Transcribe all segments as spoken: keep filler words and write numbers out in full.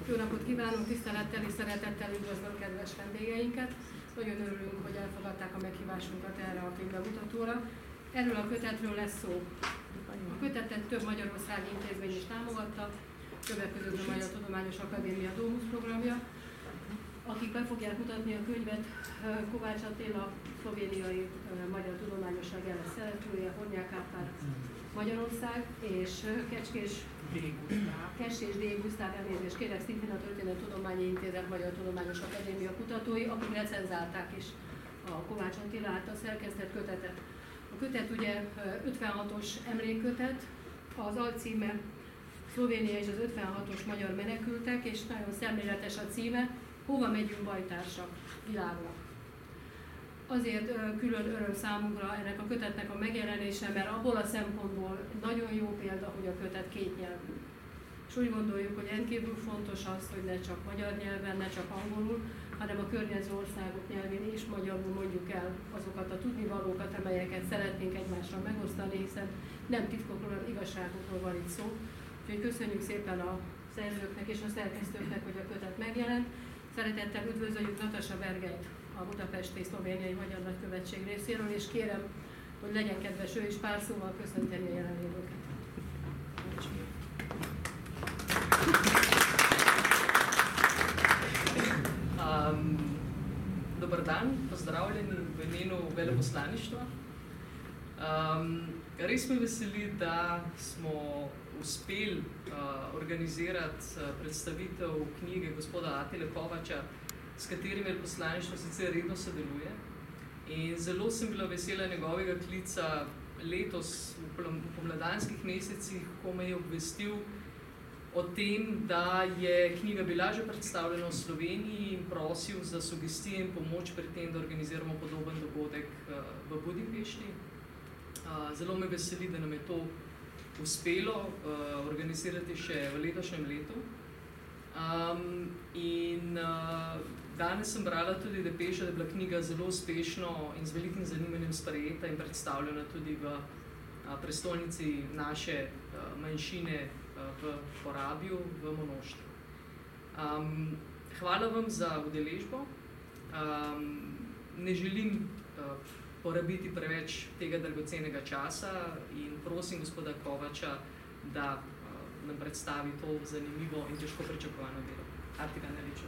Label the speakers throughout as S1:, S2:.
S1: Jó napot kívánok, tisztelettel és szeretettel üdvözlöm kedves vendégeinket. Nagyon örülünk, hogy elfogadták a meghívásunkat erre a könyvbemutatóra. Erről a kötetről lesz szó. A kötetet több magyarországi intézmény is támogatta, többek között a Magyar Tudományos Akadémia Domus programja. Akik be fogják mutatni a könyvet, Kovács Attila, szlovéniai magyar tudományosság jeles szereplője, Hornyák Árpád, Magyarország, és Kecskés Kecskés D. Gusztáv, elnézést kérek, szintén a Történettudományi Intézet Magyar Tudományos Akadémia kutatói, akik recenzálták is a Kovács Attila által szerkesztett kötetet. A kötet ugye ötvenhatos emlékkötet, az alcíme Szlovénia és az ötvenhatos magyar menekültek, és nagyon szemléletes a címe, Hova megyünk bajtársak világnak. Azért külön öröm számunkra ennek a kötetnek a megjelenése, mert abból a szempontból nagyon jó példa, hogy a kötet kétnyelvű. És úgy gondoljuk, hogy rendkívül fontos az, hogy ne csak magyar nyelven, ne csak angolul, hanem a környező országok nyelvén is magyarul mondjuk el azokat a tudnivalókat, amelyeket szeretnénk egymással megosztani, hiszen nem titkokról, hanem igazságokról van itt szó. Úgyhogy köszönjük szépen a szerzőknek és a szerkesztőknek, hogy a kötet megjelent. Szeretettel üdvözöljük Natasa Bergelyt, a Budapesti Szlovéniai Magyar Nagykövetség részéről, és kérem, hogy legyen kedves ő is pár szóval köszönteni a jelenlévőket.
S2: Um, dober dan, pozdravljeni v imenu veleposlaništva. Um, res me veseli, da smo uspeli uh, organizirati uh, predstavitev knjige gospoda Attile Kovača, s katerim veleposlaništvo sicer redno sodeluje. In zelo sem bila vesela njegovega klica letos v pomladanskih mesecih, ko me je obvestil o tem, da je knjiga bila že predstavljena v Sloveniji in prosil za sugestije in pomoč pri tem, da organiziramo podoben dogodek uh, v Budimpešti. Uh, zelo me veseli, da nam je to uspelo uh, organizirati še v letošnjem letu. Um, in uh, danes sem brala tudi depeše, da je bila knjiga zelo uspešno in z velikim zanimanjem sprejeta in predstavljena tudi v uh, prestolnici naše uh, manjšine uh, v Porabju, v Monoštru. Um, hvala vam za udeležbo. Um, ne želim uh, porabiti preveč tega dragocenega časa in prosim gospoda Kovača, da uh, nam predstavi to zanimivo in težko pričakovano delo. Artika, najlepša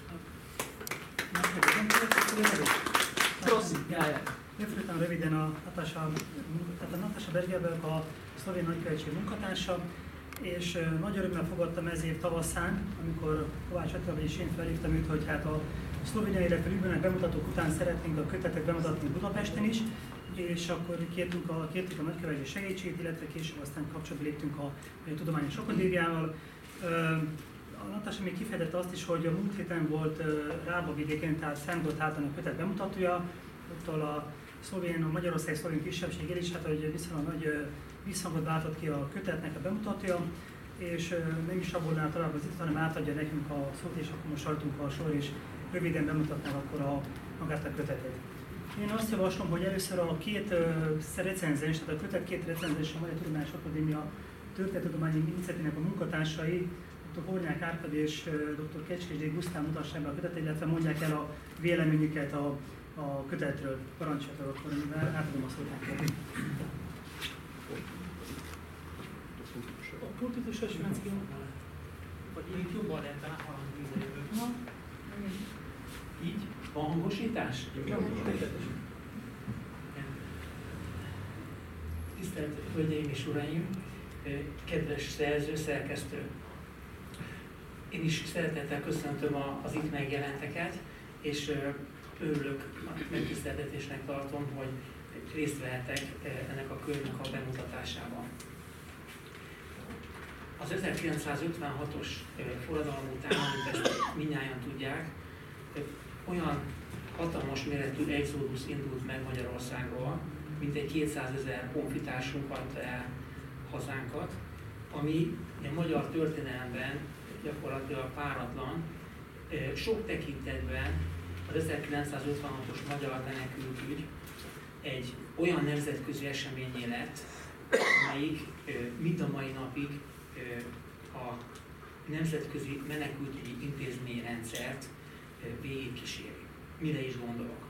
S2: hvala. Prosim.
S3: Befutottam röviden a Natasa, tehát a Natasa Bergely vagyok, a Szlovén Nagykövetség munkatársa, és nagy örömmel fogadtam ez év tavaszán, amikor Kovács Attila és én felhívtam őt, hogy hát a szlovéniai referűbőnek bemutatók után szeretnénk a kötetet bemutatni Budapesten is, és akkor kértünk a, kértük a nagykövetség segítségét, illetve később aztán kapcsolatba léptünk a, a Tudományos Akadémiával. A Natasa még kifejtette azt is, hogy a múlt héten volt Rábavidéken, tehát Szentgotthárton a kötet bemutatója, ottól a szlovén, a Magyarország szlovén kisebbség is, hát hogy viszonylag nagy visszhangot váltott ki a kötetnek a bemutatója, és nem is rabolná tovább az itt, hanem átadja nekünk a szót, és akkor most rajtunk a sor, és röviden bemutatnám akkor a, magát a kötetet. Én azt javaslom, hogy először a két uh, recenzens, tehát a kötet két recenzens, a Magyar Tudományos Akadémia Történettudományi Intézetének a munkatársai, doktor Hornyák Árpád és uh, doktor Kecskés D. Gusztáv mutassák be a kötetet, illetve mondják el a véleményüket a, a kötetről. Parancsoljatok, akkor átadom a szót nektek.
S4: A pulpitusos menció, vagy így jobban lehet hallani. Így? Van hangosítás? Tisztelt Hölgyeim és Uraim, kedves szerző, szerkesztő! Én is szeretettel köszöntöm az itt megjelenteket, és örülök, megtiszteltetésnek tartom, hogy részt vehetek ennek a könyvnek a bemutatásában. Az ezerkilencszázötvenhatos forradalom után, amit ezt mindnyájan tudják, olyan hatalmas méretű exodus indult meg Magyarországról, mintegy kétszázezer honfitársunk hagyta el hazánkat, ami a magyar történelemben gyakorlatilag páratlan, sok tekintetben az ezerkilencszázötvenhatos magyar menekültügy egy olyan nemzetközi eseményé lett, amelyik mind a mai napig a nemzetközi menekültügyi intézményrendszert végigkíséri. Mire is gondolok?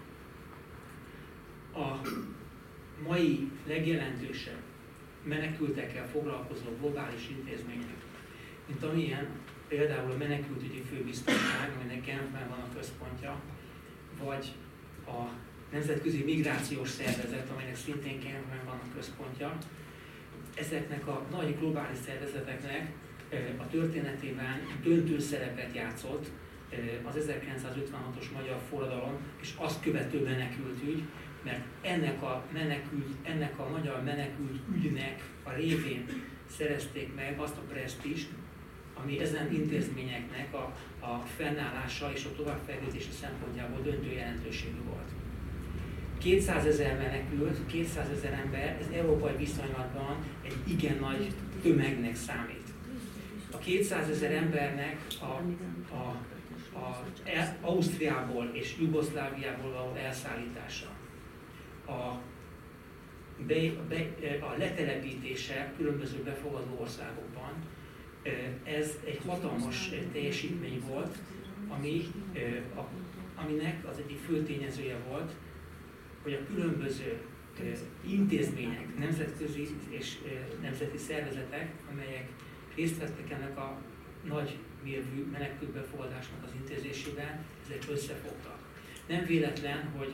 S4: A mai legjelentősebb menekültekkel foglalkozó globális intézmények, mint amilyen például a menekültügyi főbiztosság, aminek Genfben van a központja, vagy a Nemzetközi Migrációs Szervezet, amelynek szintén Genfben van a központja, ezeknek a nagy globális szervezeteknek a történetében döntő szerepet játszott az ezerkilencszázötvenhatos magyar forradalom és azt követő menekültügy, mert ennek a, menekült, ennek a magyar menekült ügynek a révén szerezték meg azt a presztízst, ami ezen intézményeknek a, a fennállása és a továbbfejlődése szempontjából döntő jelentőségű volt. kétszázezer menekült, kétszázezer ember, ez európai viszonylatban egy igen nagy tömegnek számít. A kétszázezer embernek a, a, a el, Ausztriából és Jugoszláviából való elszállítása, a, be, be, a letelepítése különböző befogadó országokban, ez egy hatalmas teljesítmény volt, ami, a, aminek az egyik fő tényezője volt, hogy a különböző intézmények, nemzetközi és nemzeti szervezetek, amelyek részt vettek ennek a nagy mérvű menekültbefogadásnak az intézésében, ezek összefogtak. Nem véletlen, hogy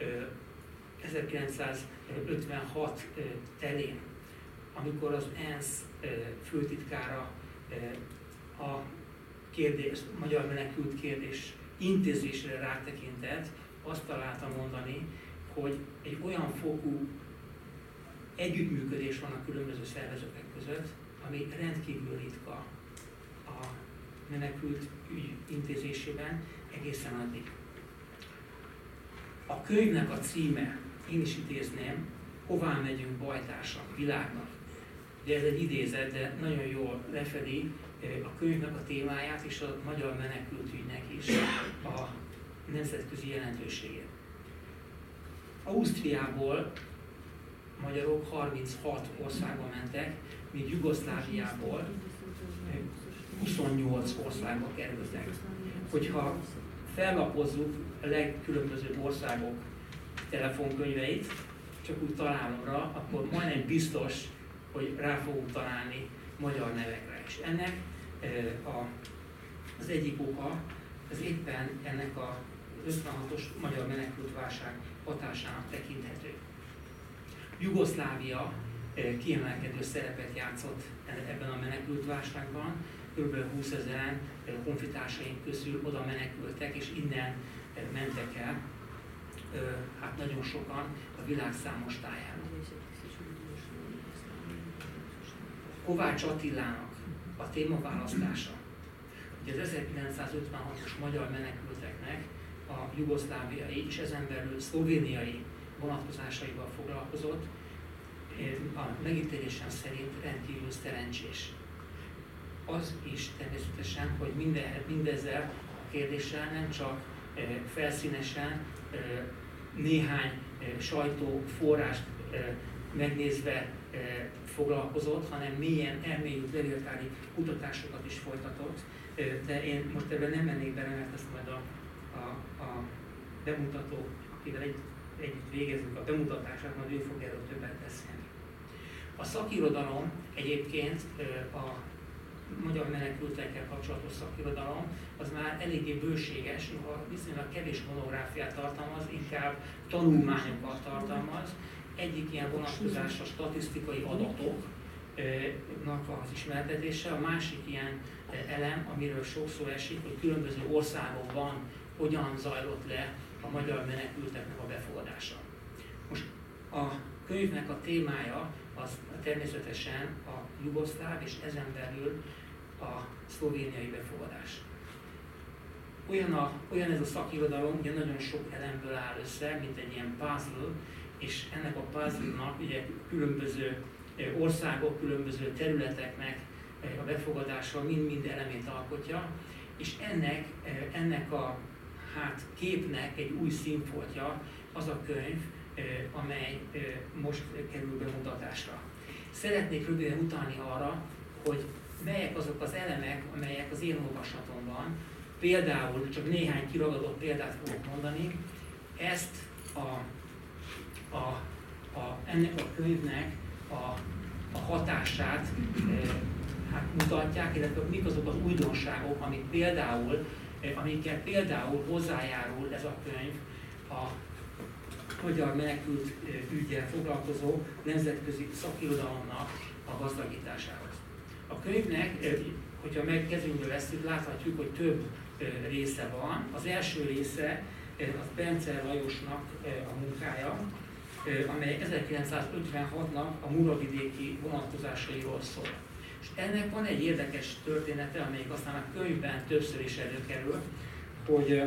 S4: ezerkilencszázötvenhat telén, amikor az ENSZ főtitkára a kérdés, a magyar menekült kérdés intézésre rátekintett, azt találta mondani, hogy egy olyan fokú együttműködés van a különböző szervezetek között, ami rendkívül ritka a menekült ügy intézésében egészen addig. A könyvnek a címe, én is idézném, Hová megyünk bajtársak világnak. Ugye ez egy idézet, de nagyon jól lefedi a könyvnek a témáját és a magyar menekültügynek is a nemzetközi jelentőségét. Ausztriából magyarok harminchat országba mentek, míg Jugoszláviából huszonnyolc országba kerültek. Hogyha fellapozzuk a legkülönbözőbb országok telefonkönyveit, csak úgy találomra, akkor majdnem biztos, hogy rá fogunk találni magyar nevekre. És ennek a, az egyik oka, az éppen ennek a ötvenhatos magyar menekültválság hatásának tekinthető. Jugoszlávia kiemelkedő szerepet játszott ebben a menekültválságban, kb. húszezeren honfitársaink közül oda menekültek, és innen mentek el, hát nagyon sokan a világ számos táján. Kovács Attilának a témaválasztása, hogy az ezerkilencszázötvenhatos magyar menekülteknek a jugoszláviai és ezen belül szlovéniai vonatkozásaival foglalkozott, a megítélésem szerint rendkívül szerencsés. Az is természetesen, hogy minde, mindezzel a kérdéssel nem csak felszínesen néhány sajtóforrást megnézve foglalkozott, hanem mélyen elmélyült levéltári kutatásokat is folytatott. De én most ebben nem mennék bele, mert ezt majd a, a, a bemutató, akivel egy, együtt végezzük a bemutatását, majd ő fog erről többet beszélni. A szakirodalom egyébként a magyar menekültekkel kapcsolatos szakirodalom az már eléggé bőséges, ha viszonylag kevés monográfiát tartalmaz, inkább tanulmányokat tartalmaz. Egyik ilyen vonatkozás a statisztikai adatoknak az ismertetése, a másik ilyen elem, amiről sok szó esik, hogy különböző országokban hogyan zajlott le a magyar menekülteknek a befogadása. Most a könyvnek a témája az természetesen a jugoszláv és ezen belül a szlovéniai befogadás. Olyan, a, olyan ez a szakirodalom, ugye nagyon sok elemből áll össze, mint egy ilyen puzzle, és ennek a puzzle-nak ugye különböző országok, különböző területeknek a befogadása mind-mind elemét alkotja, és ennek, ennek a hát, képnek egy új színfoltja az a könyv, amely most kerül bemutatásra. Szeretnék röviden utalni arra, hogy melyek azok az elemek, amelyek az én olvasatomban, például csak néhány kiragadott példát fogok mondani, ezt a, a, a, ennek a könyvnek a, a hatását e, hát mutatják, illetve mik azok az újdonságok, amik például, e, amikkel például hozzájárul ez a könyv a magyar menekült üggyel foglalkozó nemzetközi szakirodalomnak a gazdagításához. A könyvnek, hogyha meg kezünkből vesszük, láthatjuk, hogy több része van. Az első része az Bence Lajosnak a munkája, amely ezerkilencszázötvenhatnak a muravidéki vonatkozásairól szól. És ennek van egy érdekes története, amelyik aztán a könyvben többször is előkerül, hogy,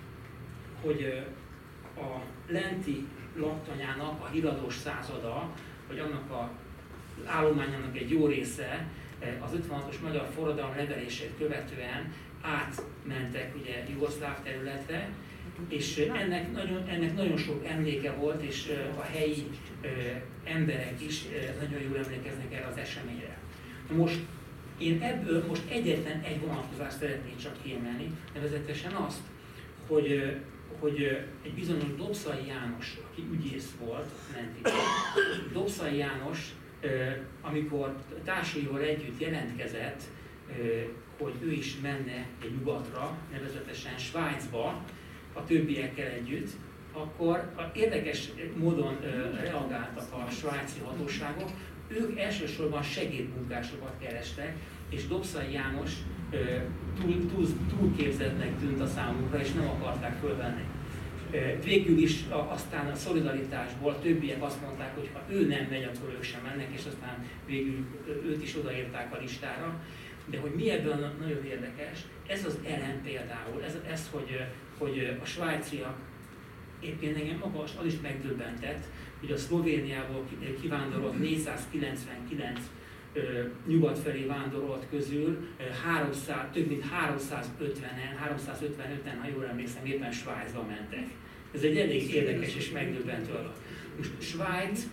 S4: hogy a lenti laktanyának a híradós százada, vagy annak a állományának egy jó része az ötvenhatos magyar forradalom leverését követően átmentek ugye jugoszláv területre, és ennek nagyon, ennek nagyon sok emléke volt, és a helyi emberek is nagyon jól emlékeznek erre az eseményre. Most én ebből most egyetlen egy vonatkozást szeretnék csak kiemelni, nevezetesen azt, hogy hogy egy bizonyos Dobszai János, aki ügyész volt, Mentiben. Dobszai János, amikor társaival együtt jelentkezett, hogy ő is menne egy nyugatra, nevezetesen Svájcba, a többiekkel együtt, akkor érdekes módon reagáltak a svájci hatóságok. Ők elsősorban segédmunkásokat kerestek, és Dobszai János túl, túl, túlképzettnek tűnt a számukra, és nem akarták fölvenni. Végül is aztán a szolidaritásból többiek azt mondták, hogy ha ő nem megy, akkor ők sem mennek, és aztán végül őt is odaírták a listára. De hogy mi ebből nagyon érdekes, ez az elem például, ez, ez hogy, hogy a svájciak, éppen engem maga az is megdöbbentett, hogy a Szlovéniából kivándorolt négyszázkilencvenkilenc nyugat felé vándorolt közül háromszáz, több mint háromszázötvenen, háromszázötvenöten, ha jól emlékszem, éppen Svájcba mentek. Ez egy elég érdekes és megdöbbentő adat. Most Svájci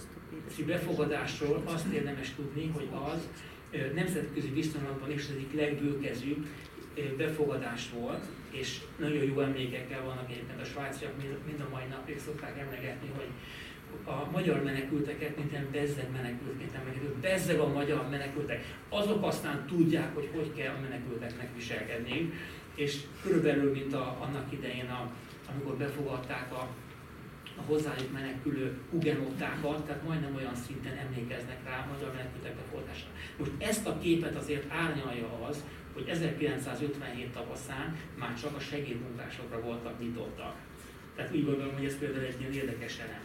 S4: befogadásról azt érdemes tudni, hogy az nemzetközi viszonylatban is az egyik legbőkezőbb befogadás volt, és nagyon jó emlékekkel vannak egyébként a svájciak, mind a mai napig szokták emlegetni, hogy a magyar menekülteket, mint ilyen bezzeg menekültként emlegetők, bezzeg a magyar menekültek, azok aztán tudják, hogy hogy kell a menekülteknek viselkedni, és körülbelül, mint a, annak idején, a, amikor befogadták a, a hozzájuk menekülő hugenottákat, tehát majdnem olyan szinten emlékeznek rá a magyar menekültek befogadására. Most ezt a képet azért árnyalja az, hogy ezerkilencszázötvenhét tavaszán már csak a segédmunkásokra voltak nyitottak. Tehát úgy gondolom, hogy ez például egy ilyen érdekes elem.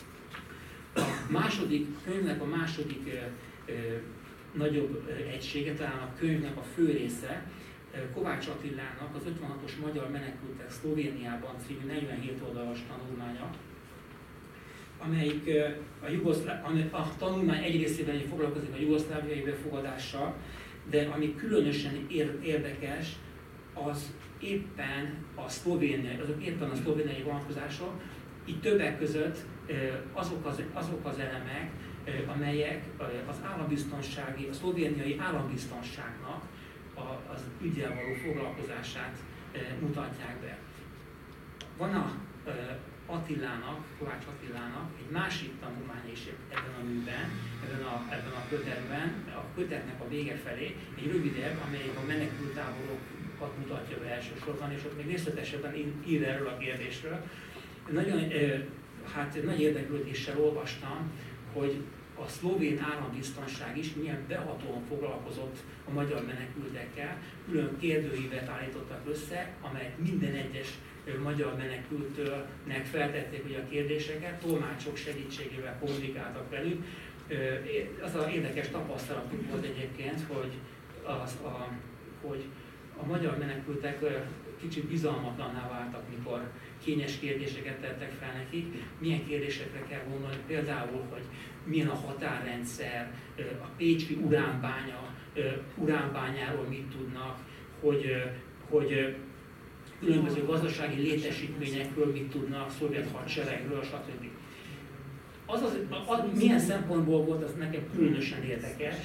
S4: A második könyvnek a második ö, ö, nagyobb ö, egysége, talán a könyvnek a fő része, Kovács Attilának az ötvenhatos magyar menekültek Szlovéniában című negyvenhét oldalas tanulmánya, amelyik ö, a, jugoszláv, a tanulmány egy részében foglalkozik a jugoszláviai befogadással, de ami különösen érdekes, az éppen a szlovéniai, azok éppen a szlovéniai vonatkozások, itt többek között azok az, azok az elemek, amelyek az állambiztonsági, a szlovéniai állambiztonságnak az üggyel való foglalkozását mutatják be. Van a Attilának, Kovács Attilának egy másik tanulmánya is ebben a műben, ebben a, ebben a kötetben, a kötetnek a vége felé, egy rövidebb, amelyik a menekülttáborokat mutatja be elsősorban, és ott még részletesebben ír erről a kérdésről. Nagyon, hát nagy érdeklődéssel olvastam, hogy a szlovén állambiztonság is milyen behatóan foglalkozott a magyar menekültekkel, külön kérdőívet állítottak össze, amelyet minden egyes magyar menekültnek feltették ugye a kérdéseket, tolmácsok segítségével kommunikáltak velük. Az az érdekes tapasztalatuk volt egyébként, hogy, az a, hogy a magyar menekültek kicsit bizalmatlanná váltak, mikor kényes kérdéseket tettek fel nekik. Milyen kérdésekre kell gondolni, például, hogy milyen a határrendszer, a pécsi uránbánya, uránbányáról mit tudnak, hogy, hogy különböző gazdasági létesítményekről mit tudnak, szovjet hadseregről, stb. Az az, az, milyen szempontból volt az nekem különösen érdekes,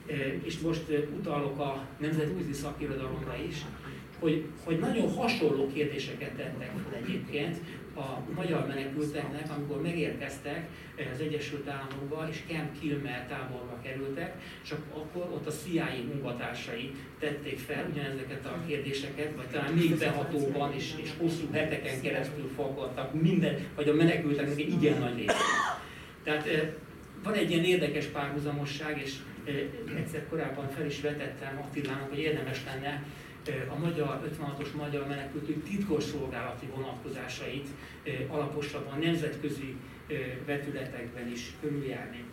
S4: és most utalok a nemzetközi szakirodalomra is, hogy, hogy nagyon hasonló kérdéseket tettek fel egyébként a magyar menekülteknek, amikor megérkeztek az Egyesült Államokba és Camp Kilmer táborba kerültek, csak akkor ott a C I A munkatársai tették fel ugyanezeket a kérdéseket, vagy talán még behatóban és, és hosszú heteken keresztül faggattak minden, vagy a menekülteknek egy igen nagy része. Tehát van egy ilyen érdekes párhuzamosság, és egyszer korábban fel is vetettem Attilának, hogy érdemes lenne a magyar ötvenhatos magyar menekültügy titkosszolgálati vonatkozásait alaposabban nemzetközi vetületekben is körüljárni.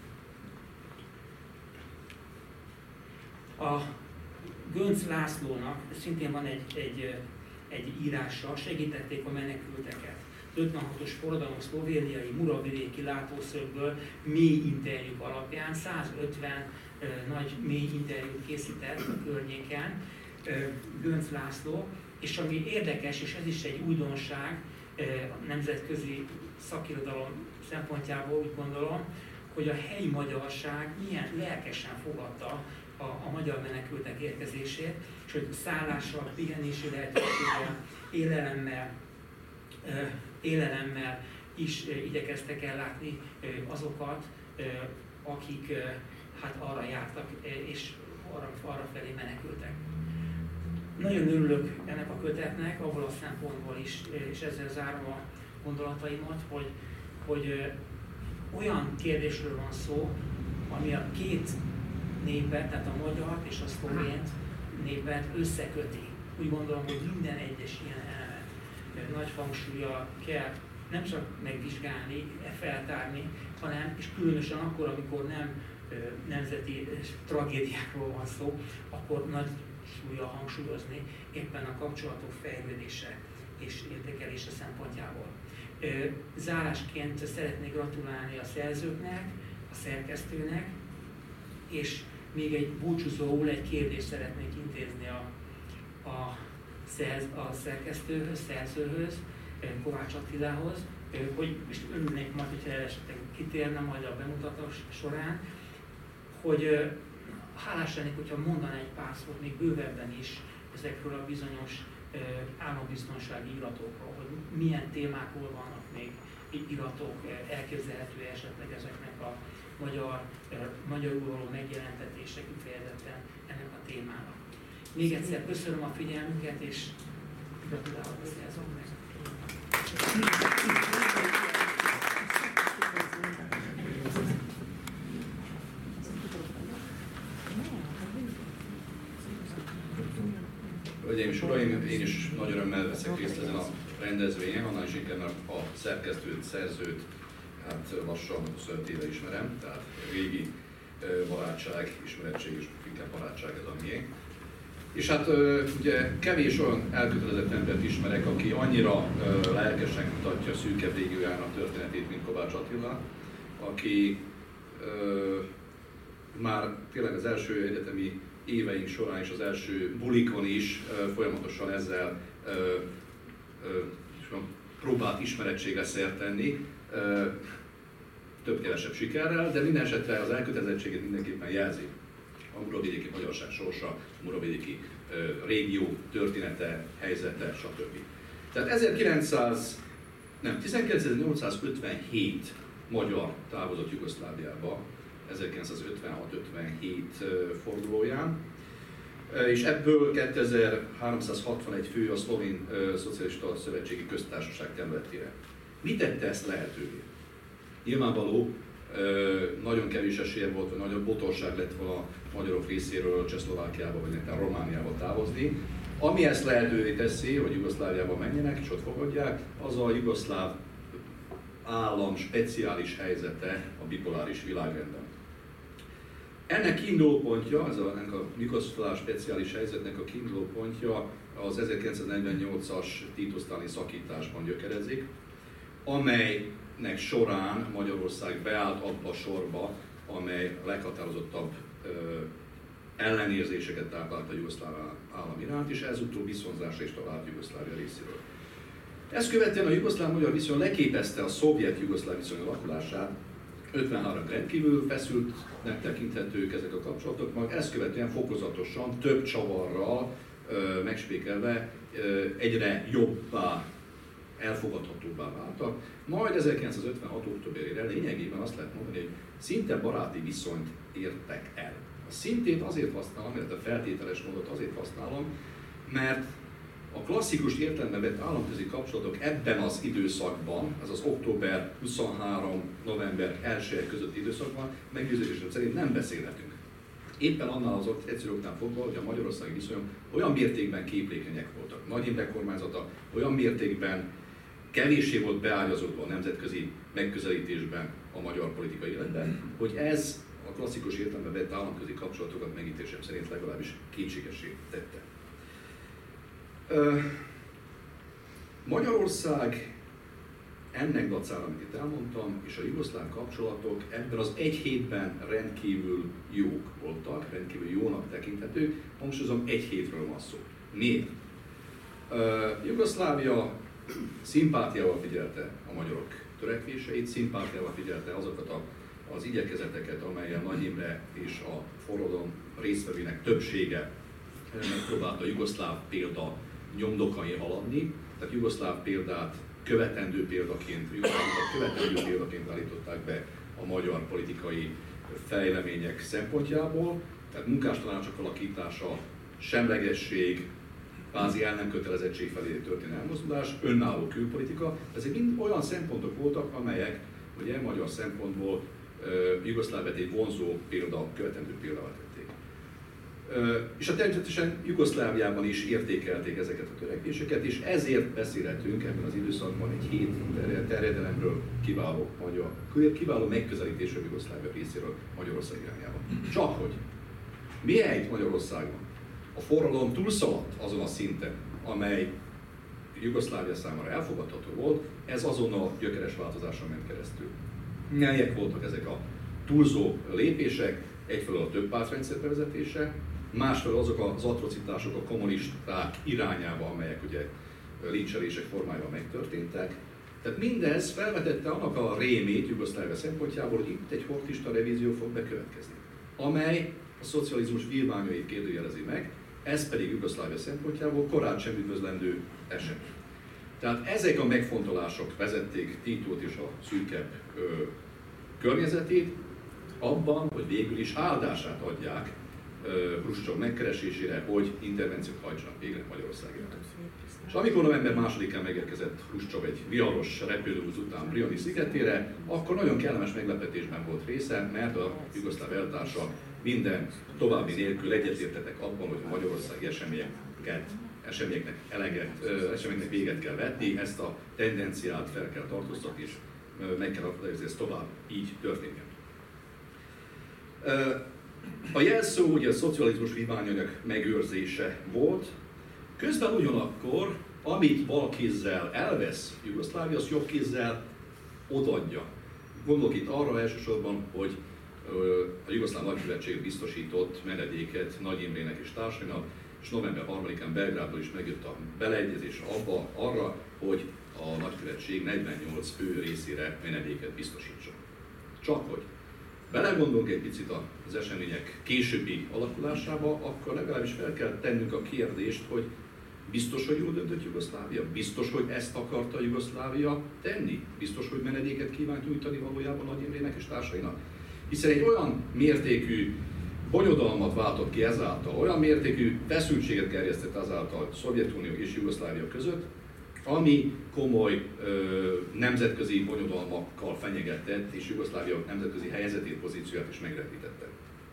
S4: A Göncz Lászlónak szintén van egy, egy, egy írása, segítették a menekülteket. Az ötvenhatos forradalom szlovéniai muravidéki látószögből mély interjúk alapján százötven uh, nagy mély interjút készített a környéken uh, Göncz László, és ami érdekes, és ez is egy újdonság uh, a nemzetközi szakirodalom szempontjából úgy gondolom, hogy a helyi magyarság milyen lelkesen fogadta a, a magyar menekültek érkezését, és hogy szállással, pihenési lehetőséggel, élelemmel, uh, élelemmel is igyekeztek ellátni azokat, akik hát arra jártak és arra, arra felé menekültek. Nagyon örülök ennek a kötetnek, abból a szempontból is, és ezzel zárom a gondolataimat, hogy, hogy olyan kérdésről van szó, ami a két népet, tehát a magyar és a szlovént népet összeköti. Úgy gondolom, hogy minden egyes ilyen elemet nagy hangsúllyal kell nem csak megvizsgálni, feltárni, hanem, és különösen akkor, amikor nem nemzeti tragédiákról van szó, akkor nagy súllyal hangsúlyozni éppen a kapcsolatok fejlődése és értékelése szempontjából. Zárásként szeretnék gratulálni a szerzőknek, a szerkesztőnek, és még egy búcsúzóul egy kérdést szeretnék intézni a, a, szerz, a szerkesztőhöz, szerzőhöz, Kovács Attilához, hogy most örülnék majd, hogyha esetleg kitérne majd a bemutatás során, hogy hálás lennék, hogyha mondaná egy pár szót még bővebben is ezekről a bizonyos állambiztonsági iratokról, hogy milyen témákról vannak még iratok, elképzelhető esetleg ezeknek a magyar, magyarul való megjelentetése kifejezetten ennek a témának. Még egyszer köszönöm a figyelmüket, és gratulálok a szerzőknek.
S5: Hölgyeim és uraim, én is nagy örömmel veszek részt ezen a rendezvényen, annál is inkább, mert a szerkesztőt, szerzőt hát lassan huszonöt éve ismerem, tehát régi barátság, ismerettség és inkább barátság ez a miénk. És hát ugye kevés olyan elkötelezett embert ismerek, aki annyira lelkesen kutatja a szűkebb régiójának történetét, mint Kovács Attila, aki már tényleg az első egyetemi éveink során és az első bulikon is folyamatosan ezzel próbált ismerettségre szert tenni, több-kevesebb sikerrel, de minden esetre az elkötelezettséget mindenképpen jelzi. A muravidéki magyarság sorsa, a muravidéki régió története, helyzete, stb. Tehát ezerkilencszáz, nem, tizenkilencezer-nyolcszázötvenhét magyar távozott Jugoszláviába, ezerkilencszázötvenhat ötvenhét fordulóján, és ebből kétezer-háromszázhatvanegy fő a Szlovén Szocialista Szövetségi Köztársaság területére. Mi tette ezt lehetővé? Nyilvánvaló, nagyon kevés esély volt, vagy nagyobb botorság lett volna a magyarok részéről Csehszlovákiába, vagy netán Romániába távozni. Ami ezt lehetővé teszi, hogy Jugoszláviába menjenek és ott fogadják, az a jugoszláv állam speciális helyzete a bipoláris világrendben. Ennek kiinduló pontja, ez a, ennek a jugoszláv speciális helyzetnek a kiinduló pontja az ezerkilencszáznegyvennyolcas Tito-sztáni szakításban gyökerezik, amelynek során Magyarország beállt abba a sorba, amely a leghatározottabb ö, ellenérzéseket táplált a jugoszláv állam iránt, és ezúttal viszonzásra is talált Jugoszlávia részéről. Ezt követően a jugoszláv-magyar viszony leképezte a szovjet-jugoszláv viszony alakulását ötvenhárom rendkívül feszültnek tekinthetők ezek a kapcsolatok, majd ezt követően fokozatosan, több csavarral ö, megspékelve ö, egyre jobbá, elfogadhatóbbá váltak. Majd ezerkilencszázötvenhat októberére lényegében azt lehet mondani, hogy szinte baráti viszonyt értek el. A szintét azért használom, illetve a feltételes módot azért használom, mert a klasszikus értelemben vett államközi kapcsolatok ebben az időszakban, ez az október huszonhárom november elsője közötti időszakban meggyőződésem szerint nem beszélhetünk. Éppen annál az egyszerű oknál fogva, hogy a magyarországi viszonyok olyan mértékben képlékenyek voltak. Nagy Imre kormányzata olyan mértékben kevéssé volt beágyazódva a nemzetközi megközelítésben a magyar politikai életben, hogy ez a klasszikus értelemben vett államközi kapcsolatokat megítélésem szerint legalábbis kétségessé tette. Magyarország ennek dacára, amit itt elmondtam, és a jugoszláv kapcsolatok ebben az egy hétben rendkívül jók voltak, rendkívül jónak tekinthetők. Hangsúlyozom, egy hétről van szó. Miért? Jugoszlávia szimpátiával figyelte a magyarok törekvéseit, szimpátiával figyelte azokat a, az igyekezeteket, amelyen Nagy Imre és a forradalom résztvevőinek többsége megpróbálta a jugoszláv példa nyomdokain haladni, tehát jugoszláv példát követendő példaként, jugoszlávokat követendő példaként állították be a magyar politikai fejlemények szempontjából, tehát munkástanácsok alakítása, semlegesség, kvázi el nem kötelezettség felé történő elmozdulás, önálló külpolitika, ezek mind olyan szempontok voltak, amelyek ugye magyar szempontból uh, Jugoszláviát egy vonzó példa, követendő példává tették. Uh, és a természetesen Jugoszláviában is értékelték ezeket a törekvéseket, és ezért beszélhetünk ebben az időszakban egy hét terjedelemről kiváló, magyar, kiváló megközelítésről Jugoszlávia részéről Magyarország irányában. Csak hogy mihelyt Magyarországon a forradalom túlszaladt azon a szinten, amely Jugoszlávia számára elfogadható volt, ez azonnal gyökeres változáson ment keresztül. Melyek voltak ezek a túlzó lépések? Egyfelől a többpártrendszer bevezetése, másfelől azok az atrocitások a kommunisták irányába, amelyek ugye lincselések formájában megtörténtek. Tehát mindez felvetette annak a rémét Jugoszlávia szempontjából, hogy itt egy horthysta revízió fog bekövetkezni, amely a szocializmus vívmányait kérdőjelezi meg, ez pedig Jugoszlávia szempontjából korán sem üdvözlendő esemény. Tehát ezek a megfontolások vezették Titót és a szűkebb ö, környezetét abban, hogy végül is áldását adják Hruscsov megkeresésére, hogy intervenciót hajtsanak végre Magyarországra. És amikor november másodikán megérkezett Hruscsov egy viharos repülővúz után Brioni szigetére, akkor nagyon kellemes meglepetésben volt része, mert a jugoszláv eltársa minden további nélkül egyetértettek abban, hogy a magyarországi eseményeket, eseményeknek, eleget, eseményeknek véget kell vetni, ezt a tendenciát fel kell tartóztatni, és meg kell akadályozni, ez tovább így történjen. A jelszó ugye a szocializmus vívmányainak megőrzése volt, közben ugyanakkor, amit balkézzel elvesz Jugoszlávia, azt jobb kézzel odaadja. Gondolok itt arra elsősorban, hogy a jugoszláv nagykövetség biztosított menedéket Nagy Imrének és társainak, és november harmadikán Belgrádból is megjött a beleegyezés abba, arra, hogy a nagykövetség negyvennyolc fő részére menedéket biztosítson. Csak hogy belegondolunk egy picit az események későbbi alakulásába, akkor legalábbis fel kell tennünk a kérdést, hogy biztos, hogy jól döntött Jugoszlávia? Biztos, hogy ezt akarta Jugoszlávia tenni? Biztos, hogy menedéket kívánt nyújtani valójában Nagy Imrének és társainak? Hiszen egy olyan mértékű bonyodalmat váltott ki ezáltal, olyan mértékű feszültséget gerjesztett ezáltal a Szovjetunió és Jugoszlávia között, ami komoly ö, nemzetközi bonyodalmakkal fenyegetett, és Jugoszlávia nemzetközi helyzetét, pozícióját is megrendítette.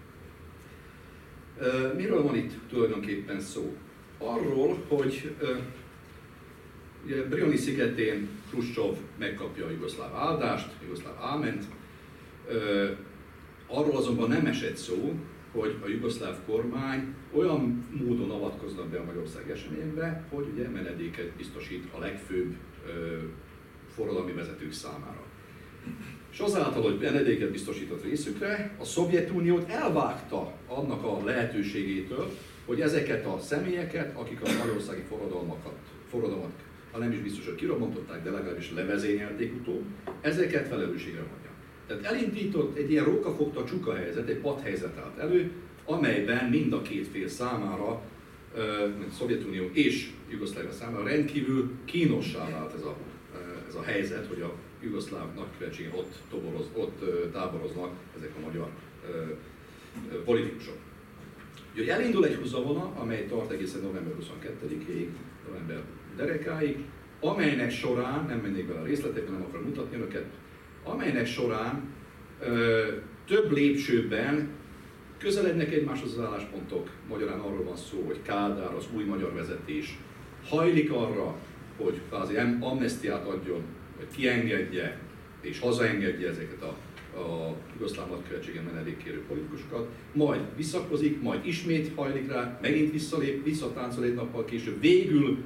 S5: Ö, miről van itt tulajdonképpen szó? Arról, hogy ö, ugye Brioni szigetén Hruscsov megkapja a jugoszláv áldást, a jugoszláv áment. Ö, arról azonban nem esett szó, hogy a jugoszláv kormány olyan módon avatkoznak be a magyarországi eseményekbe, hogy ugye menedéket biztosít a legfőbb ö, forradalmi vezetők számára. És azáltal, hogy menedéket biztosított részükre, a Szovjetuniót elvágta annak a lehetőségétől, hogy ezeket a személyeket, akik a magyarországi forradalmakat, forradalmat, ha nem is biztos, hogy kirobbantották, de legalábbis levezényelték utóbb, ezeket felelősségre vonja. Tehát elindított egy ilyen rókafogta csuka helyzet, egy padhelyzet állt elő, amelyben mind a két fél számára, mint Szovjetunió és Jugoszlávia számára rendkívül kínossá vált ez a, ez a helyzet, hogy a jugoszláv nagykövetségen ott, toboroz, ott táboroznak ezek a magyar politikusok. Úgyhogy elindul egy húzavona, amely tart egészen november huszonkettedikéig, november derekáig, amelynek során, nem mennék bele a részletekbe, nem akarom mutatni önöket, amelynek során ö, több lépcsőben közelednek egymáshoz az álláspontok. Magyarán arról van szó, hogy Kádár, az új magyar vezetés hajlik arra, hogy kvázi amnesztiát adjon, vagy kiengedje és hazaengedje ezeket a, a jugoszláv nagykövetségen menedékkérő politikusokat, majd visszakozik, majd ismét hajlik rá, megint visszalép, visszatáncol egy nappal később, végül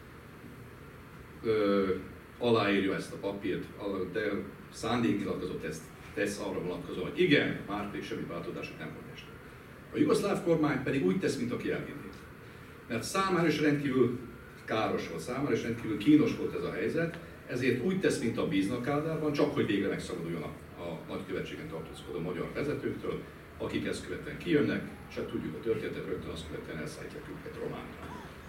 S5: ö, aláírja ezt a papírt, de szándéknyilatkozott ezt tesz arra vonatkozóan, hogy igen, már pedig semmi változások nem volt este. A jugoszláv kormány pedig úgy tesz, mint aki elhinné. Mert számára is rendkívül káros volt, számára is rendkívül kínos volt ez a helyzet, ezért úgy tesz, mint a bíznak Kádárban, csak hogy végre megszabaduljon a, a nagykövetségen tartózkodó magyar vezetőktől, akik ezt követően kijönnek, és hát tudjuk a történetet, rögtön azt követően elszállítják őket Romániába.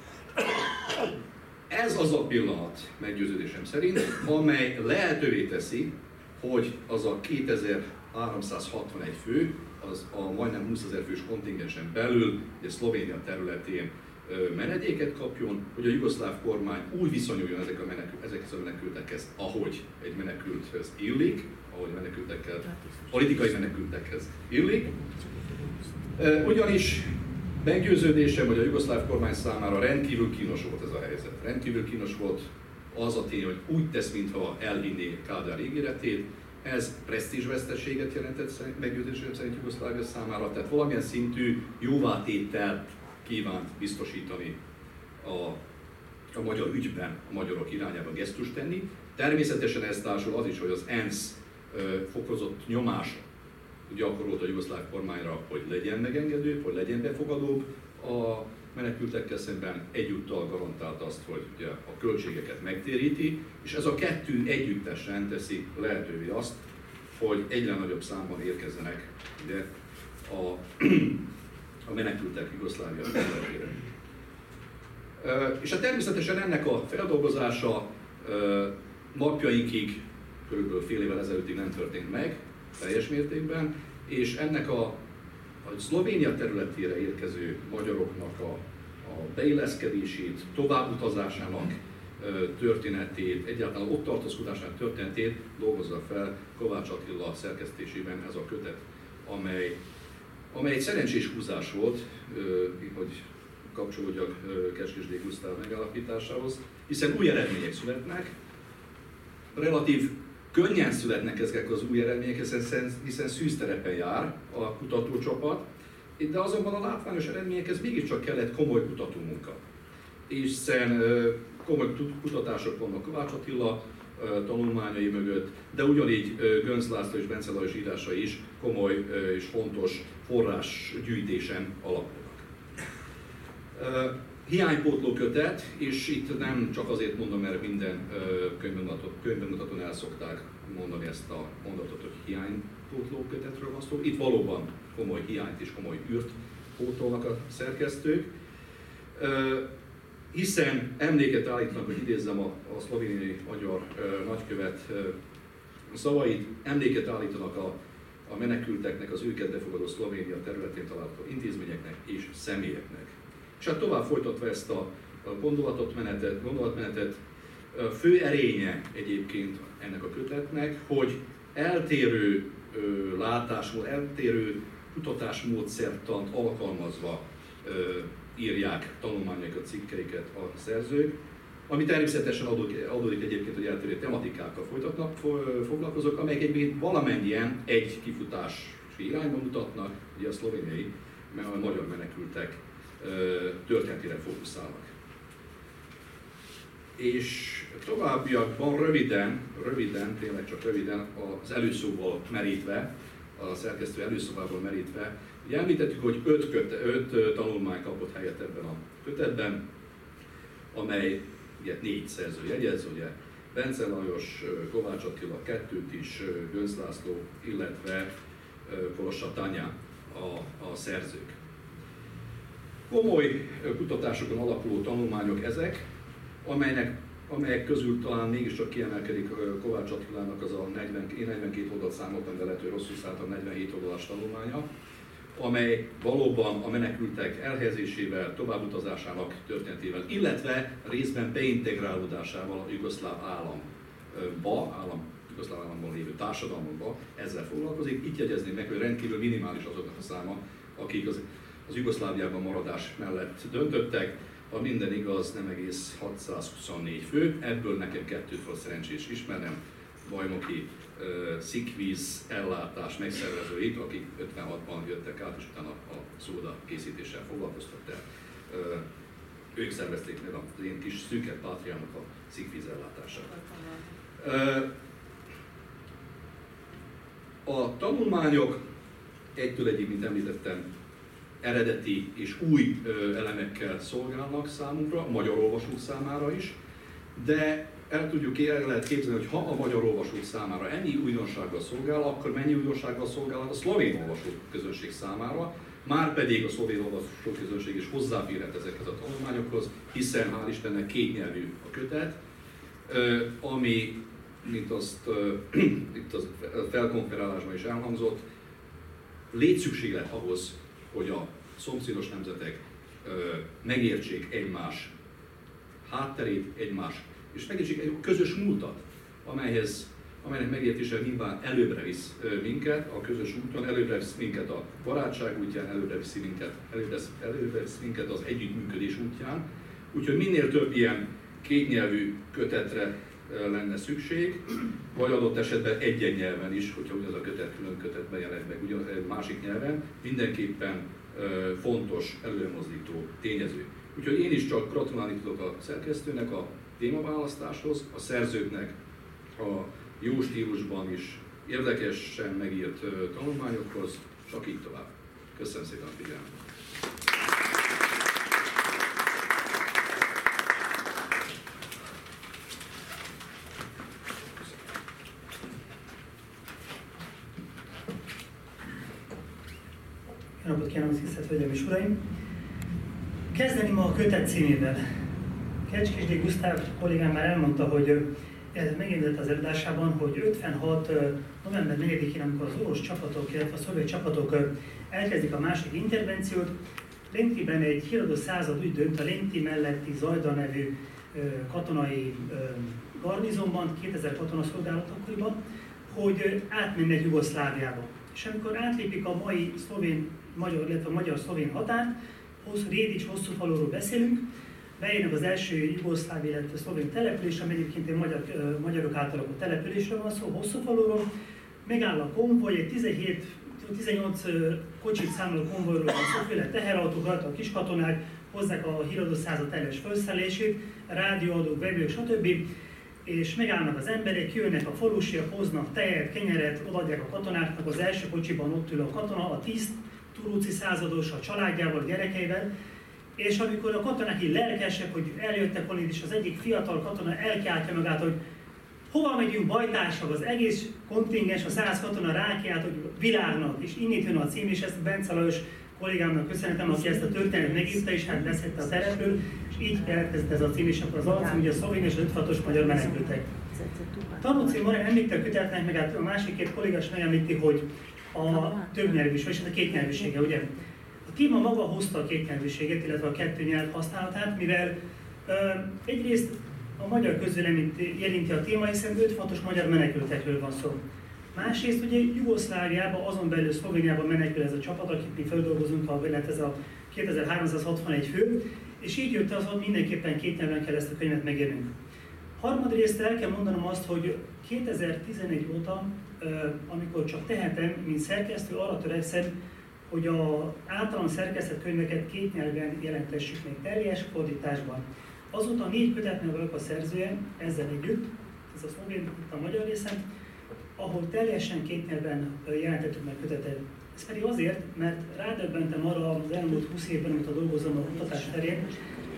S5: Ez az a pillanat, meggyőződésem szerint, amely lehetővé teszi, hogy az a kétezer-háromszázhatvanegy fő, az a majdnem húszezer fős kontingensen belül, ugye Szlovénia területén menedéket kapjon, hogy a jugoszláv kormány úgy viszonyuljon ezek a menekül, ezekhez a menekültekhez, ahogy egy menekülthez illik, ahogy menekültekkel, politikai menekültekhez illik. Ugyanis meggyőződésem, hogy a jugoszláv kormány számára rendkívül kínos volt ez a helyzet. Rendkívül kínos volt az a tény, hogy úgy tesz, mintha elhinné Kádár ígéretét. Ez presztízsveszteséget jelentett meggyőződésem szerint Jugoszlávia számára, tehát valamilyen szintű jóvátételt kívánt biztosítani a, a magyar ügyben, a magyarok irányába gesztust tenni. Természetesen ez társul az is, hogy az ENSZ ö, fokozott nyomása gyakorolt a jugoszláv kormányra, hogy legyen megengedőbb, hogy legyen befogadóbb a menekültekkel szemben, egyúttal garantált azt, hogy ugye a költségeket megtéríti, és ez a kettő együttesen teszi lehetővé azt, hogy egyre nagyobb számban érkezzenek ugye, a, a menekültek Jugoszlávia területére. És hát természetesen ennek a feldolgozása napjainkig, körülbelül fél évvel ezelőttig nem történt meg teljes mértékben, és ennek a, a Szlovénia területére érkező magyaroknak a, a beilleszkedését, továbbutazásának történetét, egyáltalán ott tartózkodásának történetét dolgozza fel Kovács Attila szerkesztésében ez a kötet, amely, amely egy szerencsés húzás volt, hogy kapcsolódjak Keskés D. Gusztáv megállapításához, hiszen új eredmények születnek, relatív könnyen születnek ezek az új eredmények, hiszen, hiszen szűzterepen jár a kutatócsapat, de azonban a látványos eredményekhez mégiscsak kellett komoly kutatómunka. Hiszen komoly kutatások vannak Kovács Attila tanulmányai mögött, de ugyanígy Göncz László és Bence Lajos írásai is komoly és fontos forrásgyűjtésen alapulnak. Hiánypótló kötet, és itt nem csak azért mondom, mert minden könyvbemutatón el szokták mondani ezt a mondatot, hogy hiánypótló kötetről van szó. Itt valóban komoly hiányt és komoly űrt pótolnak a szerkesztők, hiszen emléket állítanak, hogy idézzem a, a szlovéniai magyar nagykövet szavait, emléket állítanak a, a menekülteknek, az őket befogadó Szlovénia területén található intézményeknek és személyeknek. És hát tovább folytatva ezt a gondolatmenetet, gondolatmenetet, fő erénye egyébként ennek a kötetnek, hogy eltérő ö, látásmód, eltérő kutatásmódszertant alkalmazva ö, írják tanulmányaikat, cikkeiket a szerzők, ami természetesen adódik, adódik egyébként, hogy eltérő tematikákkal folytatnak, foglalkozok, amelyek egyébként valamennyien egy kifutási irányba mutatnak, ugye a szlovéniai, a magyar menekültek történetére fókuszálnak. És továbbiakban röviden, röviden, tényleg csak röviden az előszóból merítve, a szerkesztő előszobából merítve, ugye említettük, hogy öt, köte, öt tanulmány kapott helyet ebben a kötetben, amely ugye négy szerző jegyez, ugye Bence Lajos, Kovács Attila kettőt is, Gönc László, illetve Kolossa Tanya a, a szerzők. Komoly kutatásokon alapuló tanulmányok ezek, amelynek, amelyek közül talán mégiscsak kiemelkedik Kovács Attilának az a negyven, én negyvenkét oldalt számoltam, de lehet, hogy rosszul szálltam, negyvenhét oldalas tanulmánya, amely valóban a menekültek elhelyezésével, továbbutazásának történetével, illetve részben beintegrálódásával a jugoszláv államba, állam, jugoszláv államban lévő társadalomba ezzel foglalkozik. Itt jegyezném meg, hogy rendkívül minimális azoknak a száma, akik az, az Jugoszláviában maradás mellett döntöttek. Ha minden igaz, nem egész hatszázhuszonnégy fő, ebből nekem kettőt volt szerencsés ismernem, bajnoki uh, szikvíz ellátás megszervezőit, akik ötvenhatban jöttek át, és utána a szóda készítéssel foglalkoztak, de uh, ők szervezték meg az én kis szűke pátriának a szikvíz ellátását. Uh, a tanulmányok egytől egyig, mint említettem, eredeti és új uh, elemekkel szolgálnak számunkra, a magyar olvasók számára is, de el tudjuk, el lehet képzelni, hogy ha a magyar olvasók számára ennyi újdonsággal szolgál, akkor mennyi újdonsággal szolgál a szlovén olvasók közönség számára, már pedig a szlovén olvasók közönség is hozzáférhet ezekhez a tanulmányokhoz, hiszen hál' Istennek kétnyelvű a kötet, ami, mint azt itt a felkonferálásban is elhangzott, létszükséglet ahhoz, hogy a szomszédos nemzetek megértsék egymás hátterét, egymás és megértsék egy közös múltat, amelyhez, amelynek megértése nyilván előbbre visz minket a közös úton, előbbre visz minket a barátság útján, előbbre visz minket, előbbre, előbbre visz minket az együttműködés útján. Úgyhogy minél több ilyen kétnyelvű kötetre lenne szükség, vagy adott esetben egy-egy nyelven is, hogyha ugyanaz a kötet külön kötetben jelent meg ugyan, másik nyelven, mindenképpen fontos, előremozdító tényező. Úgyhogy én is csak gratulálni tudok a szerkesztőnek a témaválasztáshoz, a szerzőknek a jó stílusban is érdekesen megírt tanulmányokhoz, csak így tovább. Köszönöm szépen a figyelmet!
S3: Jó napot kívánok, tisztelt Hölgyeim és Uraim! Kezdeni ma a kötet címével. Kecskés D. Gusztáv kollégám már elmondta, hogy megindult az előadásában, hogy ötvenhat. november negyedikén, amikor az orosz csapatok, illetve a szovjet csapatok elkezdik a második intervenciót, Lentiben egy híradó század úgy dönt a Lenti melletti Zajda nevű katonai garnizonban, kétezer katona szolgálat akkoriban, hogy átmennek Jugoszláviába. És amikor átlépik a mai szlovén, magyar, illetve a magyar-szlovén határt, Rédics hosszú faluról beszélünk, beérnek az első jugoszláv, illetve szlovén település, ami egyébként egy magyar, magyarok által lakott településről van szó, hosszú faluról. Megáll a konvoj, egy tizenhét, tizennyolc kocsit számoló konvojról van szó, főleg teherautók, rajta a kiskatonák, hozzák a híradó század teljes felszerelését, rádióadók, vevők, stb. És megállnak az emberek, jönnek a falusiak, hoznak tejet, kenyeret, odaadják a katonáknak, az első kocsiban ott ül a katona, a tiszt, turúci százados, a családjával, a gyerekeivel, és amikor a katonák így lelkesek, hogy eljöttek volna, és az egyik fiatal katona elkiáltja magát, hogy hova megyünk bajtársak, az egész kontingens, a száz katona rákiált, hogy világnak, és innét jön a cím, és ezt Bence Lajos kollégámnak köszönhetem, aki ezt a történetet megírta, és hát beszélt a terepről, és így elkezdett ez a cím, és akkor az alcím, ugye a szlovén és az ötvenhatos magyar menekültek. A tanulcím Marán említette a kötetnek, meg hát a másik két kolléga is megemlíti, hogy a többnyelvűség, és a kétnyelvűsége, ugye? A téma maga hozta a kétnyelvűséget, illetve a kettő nyelv használatát, mivel ö, egyrészt a magyar közvéleményt érinti a téma, hiszen ötvenhatos magyar menekültekről van szó. Másrészt ugye Jugoszláviában, azon belül Szlovéniában menekül ez a csapat, akit mi feldolgozunk, ha lehet ez a kétezer-háromszázhatvanegy fő, és így jött az, hogy mindenképpen két nyelven kell ezt a könyvet megírnünk. Harmadrészt el kell mondanom azt, hogy kétezer-tizenegy óta, amikor csak tehetem, mint szerkesztő, arra törekszem, hogy az általán szerkesztett könyveket két nyelven jelentessük még teljes fordításban. Azóta négy kötetnél vagyok a szerzője, ezzel együtt, ez a szlovén, itt a magyar részem, ahol teljesen két nyelven jelentettük meg kötetet. Ez pedig azért, mert rádöbbentem arra az elmúlt húsz évben, amit dolgozom a kutatás terén,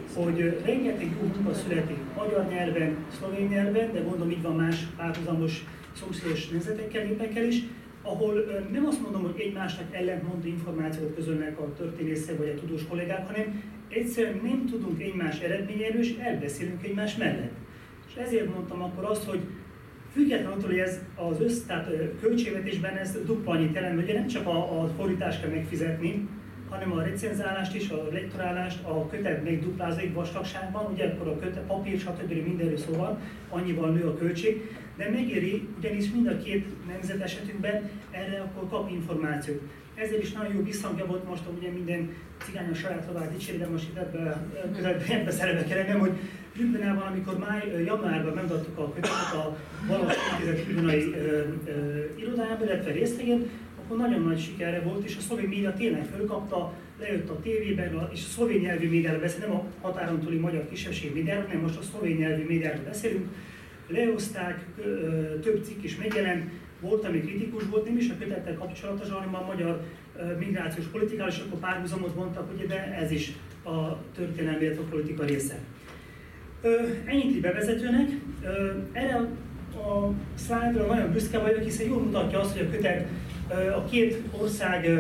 S3: hogy rengeteg jó munka születik magyar nyelven, szlovén nyelven, de gondolom így van más párhuzamos szomszédos nemzetekkel, népekkel is, ahol nem azt mondom, hogy egymásnak ellentmondó információt közölnek a történészek vagy a tudós kollégák, hanem egyszerűen nem tudunk egymás eredményéről, és elbeszélünk egymás mellett. És ezért mondtam akkor azt, hogy függetlenül attól, hogy ez az össz, tehát költségvetésben ez dupla annyit jelent, ugye nem csak a, a fordítást kell megfizetni, hanem a recenzálást is, a lektorálást, a kötet megduplázik vastagságban, ugye akkor a kötet, papír, stb. Mindenről szó van, annyival nő a költség, de megéri, ugyanis mind a két nemzet esetünkben erre akkor kap információt. Ezért is nagyon jó visszhangja volt most, ugye minden cigány a saját rovát dicséri, de most itt ebben ebbe szerepbe kellene, hogy Ljubljanában, amikor máj, januárban megadtuk a kötetet a Valós Intézet ljubljanai irodájába, illetve részlegén, akkor nagyon nagy sikerre volt, és a szlovén média tényleg fölkapta, lejött a tévében, és a szlovén nyelvű médiáról beszél, nem a határon túli magyar kisebbség médiáról, hanem most a szlovén nyelvű médiáról beszélünk. Leoszták, több cikk is megjelent, volt, ami kritikus volt, nem is a kötettel kapcsolatos, hanem a magyar migrációs politikáról, és akkor párhuzamot vontak, ugye, de ez is a történelmi, illetve a politika része. Ennyit így bevezetőnek. Erre a szlájdra nagyon büszke vagyok, hiszen jól mutatja azt, hogy a kötet a két ország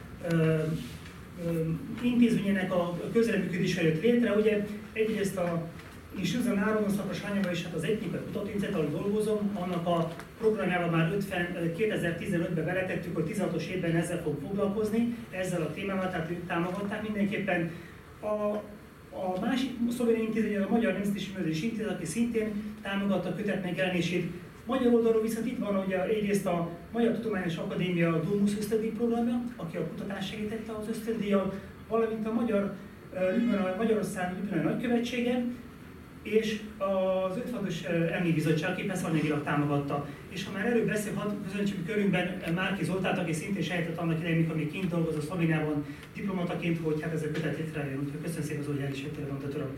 S3: intézményének a közreműködése jött létre. Ugye egyrészt a Institúción Áron szakos hányában is hát az Etnikai Kutatóintézet, ahol dolgozom, annak a programjában már kétezer-tizenötben beletettük, hogy tizenhatos évben ezzel fog foglalkozni, ezzel a témával, tehát ők támogatták mindenképpen. A, a másik szlovén intézet, a Magyar Nemzeti Művelődési Intézet, aki szintén támogatta a kötet megjelenését. Magyar oldalról viszont itt van ugye egyrészt a Magyar Tudományos Akadémia Domus ösztöndíj programja, aki a kutatást segítette az ösztöndíjjal, valamint a Magyar, Magyarország Ljubljanai Nagykövetsége, és az ötvenhatos Emmi Bizottság, aki persze anyagilag támogatta. És ha már erről beszél, hadd közöntsük körünkben Márki Zoltánt, aki szintén sejtett annak idején, mikor még kint dolgozott Szlovéniában diplomataként, hogy hát ez a kötet létrejön, úgyhogy köszönöm szépen, hogy el is jöttél, mondta tudom.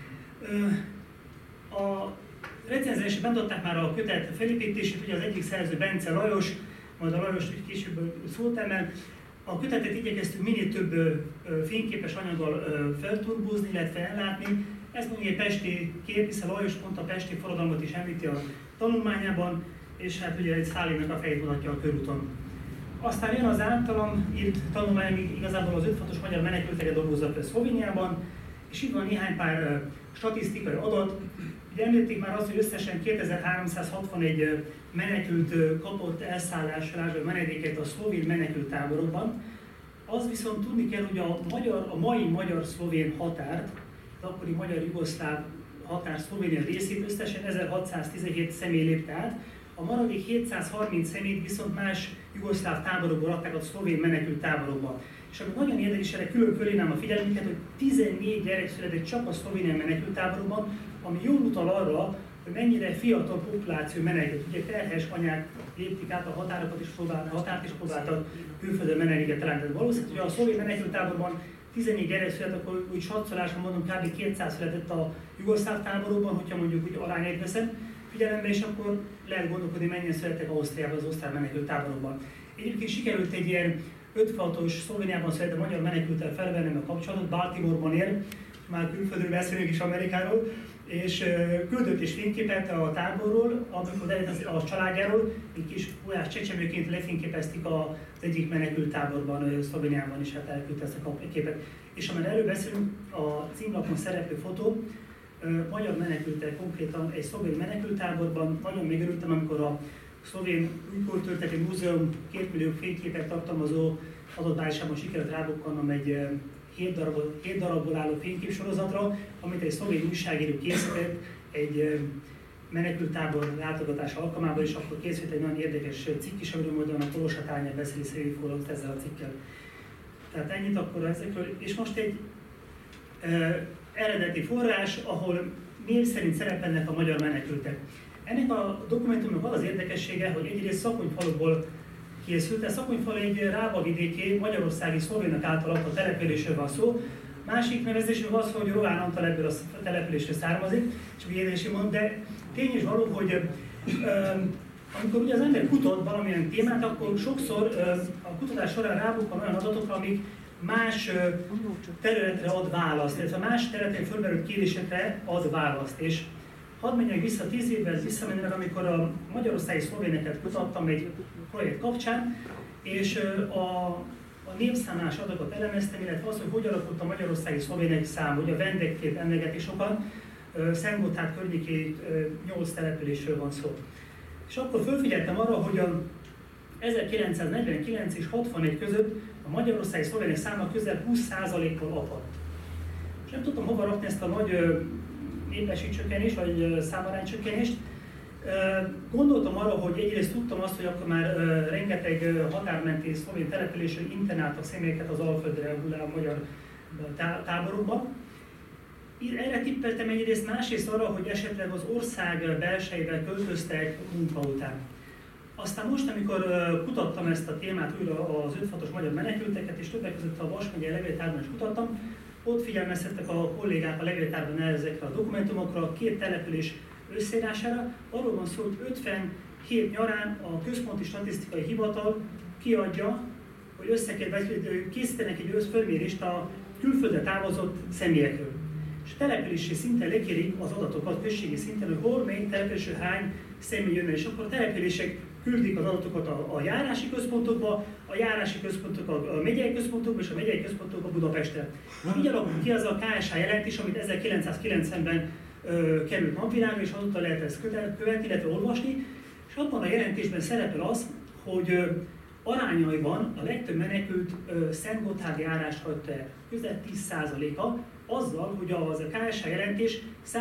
S3: A recenzálásban adták már a kötet felépítését, ugye az egyik szerző Bence Lajos, majd a Lajos később szólt el, a kötetet igyekeztünk minél több fényképes anyaggal felturbózni, illetve ellátni. Ez mondjuk egy pesti kép, hiszen Lajos pont a pesti forradalmat is említi a tanulmányában, és hát ugye egy Sztálinnak a fejét mutatja a körúton. Aztán jön az általam írt tanulmány, amíg igazából az ötvenhatos magyar menekülteket dolgozza fel Szlovéniában, és itt van néhány pár statisztikai adat. Ugye említették már azt, hogy összesen kétezer-háromszázhatvanegy menekült kapott elszállásra menedéket a szlovén menekülttáborokban. Az viszont tudni kell, hogy a, magyar, a mai magyar-szlovén határt, az akkori magyar-jugoszláv határ Szlovénia részét összesen ezerhatszáztizenhét személy lépte át, a maradék hétszázharminc személyt viszont más jugoszláv táborokból adták a szlovén menekült táborokba. És ami nagyon érdekes, erre külön fölhívnám a figyelmünket, hogy tizennégy gyerek született csak a szlovén menekült táborokban, ami jól utal arra, hogy mennyire fiatal populáció menekült. Ugye terhes anyák lépték át a határokat és próbáltak, határt és próbáltak külföldön menedéket találni. Tehát valószínűleg, hogy a szlovén menekült táborban tizennégy gyerek született, akkor úgy satszolásra mondom, kb. kétszáz született a jugoszláv táborokban, hogyha mondjuk úgy arányait veszem figyelembe, és akkor lehet gondolkodni, mennyien születtek Ausztriában, az osztrák menekült táborokban. Egyébként sikerült egy ilyen ötvenhatos Szlovéniában született magyar menekülttel felvennem a kapcsolatot, Baltimore-ban él, már külföldről beszélünk is Amerikáról, és küldött is fényképet a táborról, amikor eljött a családjáról, egy kis óriás csecsemőként lefényképezték az egyik menekült táborban, Szlovéniában is, hát elküldte ezt a képet. És amely erről beszélünk, a címlapon szereplő fotó, magyar menekültek konkrétan egy szlovén menekülttáborban. Nagyon megörültem, amikor a Szlovén Újkultúrteti Múzeum két millió fényképet tartalmazó adatbázisában sikerült rábukkannom egy hét darabból, hét darabból álló fényképsorozatra, amit egy szlovén újságíró készített egy menekülttábor látogatás alkalmával, és akkor készült egy nagyon érdekes cikk is, amiről majd a Kolosatányán beszéli Széli Fólolt ezzel a cikkel. Tehát ennyit akkor ezekről. És most egy e, eredeti forrás, ahol név szerint szerepelnek a magyar menekültek. Ennek a dokumentumnak az az érdekessége, hogy egyrészt Szakonyfalukból készült. A Szakonyfal egy Rába vidéki, magyarországi szlovénok által lakott településről van szó. Másik nevezésünk az, hogy Rován Antal ebből a településről származik, csak érdekes mond, de tény is való, hogy ö, amikor ugye az ember kutat valamilyen témát, akkor sokszor ö, a kutatás során rábukkan olyan adatokra, amik más területre ad választ, illetve más területen fölmerült kérdésekre ad választ. És hadd menjek vissza tíz évvel visszamenőleg, amikor a magyarországi szlovéneket kutattam egy projekt kapcsán, és a, a népszámlás adatokat elemeztem, illetve az, hogy hogy alakult a magyarországi szlovének szám, hogy a vendégként emlegeti sokan, Szentgotthárd környékén nyolc településről van szó. És akkor fölfigyeltem arra, hogy a ezerkilencszáznegyvenkilenc és hatvanegy között a magyarországi szlovének száma közel húsz százalékkal apadt. És nem tudtam hova rakni ezt a nagy népességcsökkenést, vagy számaránycsökkenést. Gondoltam arra, hogy egyrészt tudtam azt, hogy akkor már rengeteg határmenti szlovén településről internáltak személyeket az Alföldre, a magyar táborokba. Erre tippeltem egyrészt, másrészt arra, hogy esetleg az ország belsejével költöztek munka után. Aztán most, amikor kutattam ezt a témát újra, az ötvenhatos magyar menekülteket, és többek között a Vas megyei levéltárban is kutattam, ott figyelmeztettek a kollégák a levéltárban ezekre a dokumentumokra, a két település összeírására. Arról van szó, hogy ötvenhét nyarán a Központi Statisztikai Hivatal kiadja, hogy összekérdezik, készítenek egy fölmérést a külföldre távozott személyekről. És települési szinten lekérik az adatokat, községi szinten, hogy hol, melyik településről hány személy jönne, és akkor a települések küldik az adatokat a, a járási központokba, a járási központok a, a megyei központokba, és a megyei központok a Budapesten. Így alakult ki az a ká es há jelentés, amit ezerkilencszázkilencvenben ö, került napvilágra, és azóta lehet ezt követni, illetve olvasni. És abban a jelentésben szerepel az, hogy ö, arányaiban a legtöbb menekült Szentgotthárdi járást hagyta el, közel tíz százaléka, azzal, hogy az a ká es há jelentés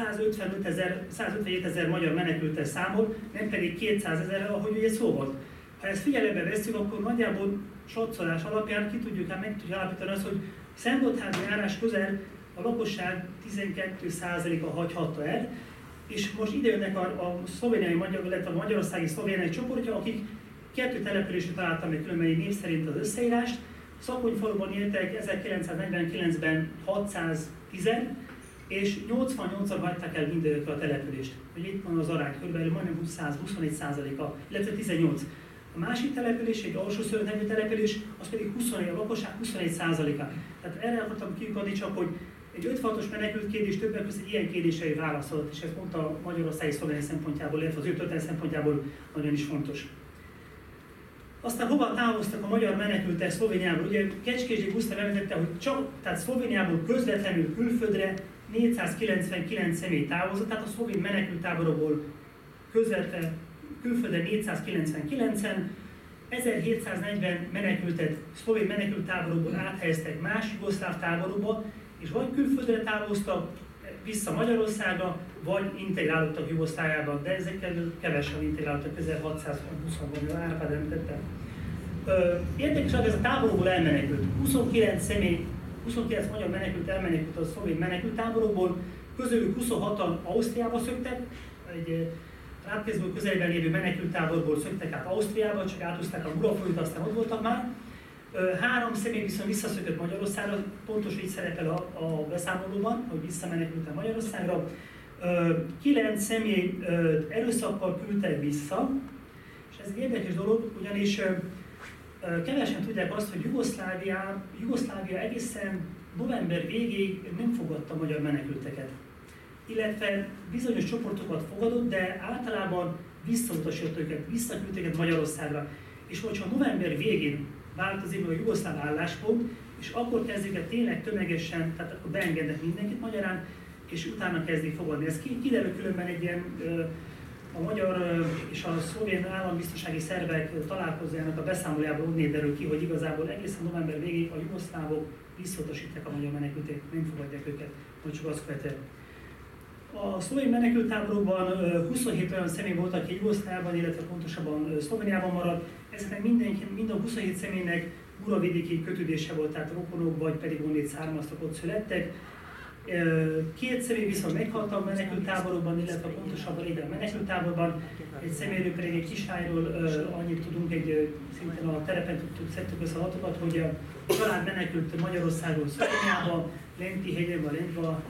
S3: százötvenhét ezer magyar menekülttel számol, nem pedig kétszázezer, ahogy ugye szó volt. Ha ezt figyelembe vesszük, akkor nagyjából satszolás alapján ki tudjuk, meg tudjuk állapítani azt, hogy Szentgotthárdi járás közel a lakosság tizenkét százaléka hagyhatta el, és most ide jönnek a, a szlovéniai magyar, illetve a magyarországi szlovéniai csoportja, akik kettő településre találtam egy különböző név szerint az összeírást. Szakonyfaluban éltek ezerkilencszáznegyvenkilencben hatszáztíz, és nyolcvannyolcan hagyták el mindegyikre a települést. Hogy itt van az arány, kb. Majdnem huszonegy százaléka, illetve tizennyolc. A másik település, egy alsószöröt nevű település, az pedig huszonegy, a lakosság huszonegy százaléka. Tehát erre akartam kiukadni csak, hogy egy ötvenhatos menekült kérdés többek között egy ilyen kérdésre válaszolt, és ez pont a magyarországi szlovénia szempontjából, illetve az ő történet szempontjából nagyon is fontos. Aztán hova távoztak a magyar menekültek Szlovéniából? Ugye Kecskés Gusztáv említette, hogy csak, tehát Szlovéniából közvetlenül külföldre négyszázkilencvenkilenc személy távozott, tehát a szlovén menekülttáborokból közvetlenül külföldre négyszázkilencvenkilencen, ezerhétszáznegyven menekültet szlovén menekülttáborokból áthelyeztek más jugoszláv táborokba, és vagy külföldre távoztak vissza Magyarországra, vagy integrálódtak Jugoszláviába, de ezekkel kevesen integrálódtak, közel hatszázhúsz, Árpád említette. Érdekes, hogy ez a táborokból elmenekült. huszonkilenc személy, huszonkilenc magyar menekült elmenekült a szlovén menekülttáborokból, közülük huszonhatan Ausztriába szöktek, egy Rápkézből közelben lévő menekülttáborból szöktek át Ausztriába, csak átúzták a Murafolyót, aztán ott voltak már. Három személy viszont visszaszökött Magyarországra, pontos így szerepel a, a beszámolóban, hogy visszamenekültek Magyarországra. Kilenc személy erőszakkal küldtek vissza, és ez egy érdekes dolog, ugyanis kevesen tudják azt, hogy Jugoszlávia, Jugoszlávia egészen november végéig nem fogadta magyar menekülteket. Illetve bizonyos csoportokat fogadott, de általában visszautasított őket, visszaküldték őket Magyarországra. És hogyha november végén változik meg a jugoszláv álláspont, és akkor kezdik el tényleg tömegesen, tehát akkor beengednek mindenkit magyarán, és utána kezdik fogadni. Ez kiderül különben egy ilyen, a magyar és a szlovén állambiztonsági szervek találkozójának a beszámolójából úgy derül ki, hogy igazából egészen november végéig a jugoszlávok visszautasítják a magyar menekültet, nem fogadják őket, vagy csak azt követően. A szlovén menekülttáborokban huszonhét olyan személy volt, aki Jugoszláviában, illetve pontosabban Szlovéniában maradt. Ezeknek mindenki, mind a huszonhét személynek muravidéki kötődése volt, tehát rokonok, vagy pedig onnét származtak, ott születtek. Két személy viszont meghalt a menekülttáborokban, illetve pontosabban ide a menekülttáborban. Egy személyről pedig egy kislányról annyit tudunk, egy szintén a terepen tudtuk, szedtük össze adatokat, hogy a család menekült Magyarországról Szlovéniába, Lenti hegyen, vagy Lentva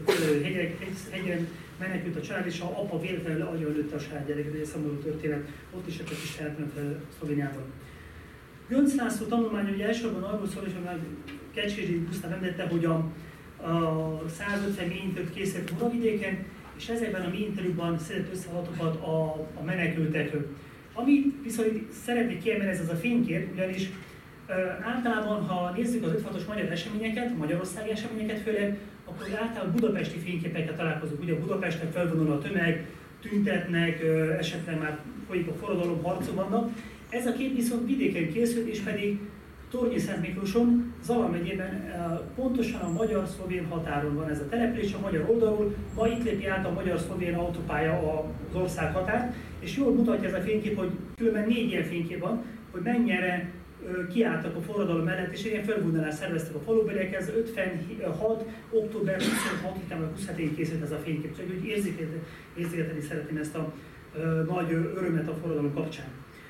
S3: hegyen menekült a család, és a apa véletlenül agyon lőtte a saját gyereket, egy szomorú történet, ott is a kis települőn Szlovéniában. Göncz László tanulmánya ugye elsősorban arról szól, és a Kecskési Gusztáv említette, hogy a, a százötven mélyinterjút készített Muravidéken, és ezekben a mélyinterjúkban szedett össze adatokat a, a menekültekről. Amit viszont szeretnék kiemelni, ez az a fénykép, ugyanis ö, általában, ha nézzük az ötvenhatos magyar eseményeket, magyarországi eseményeket főleg, akkor általában budapesti fényképekkel találkozunk. Ugye Budapesten felvonul a tömeg, tüntetnek, ö, esetleg már folyik a forradalom, harcok vannak. Ez a kép viszont vidéken készült, és pedig Tornyi-Szentmiklóson, Zala megyében pontosan a magyar-szlovén határon van ez a település, a magyar oldalról, ma itt lépi át a magyar-szlovén autópálya az ország határt, és jól mutatja ez a fénykép, hogy különben négy ilyen fénykép van, hogy mennyire kiálltak a forradalom mellett, és ilyen felvonulást szerveztek a falubeliek, ez ötvenhat. október huszonhatodikán vagy huszonhetedikén készült ez a fénykép, csak úgy érzékelni szeretném ezt a nagy örömet a forradalom kapcsán.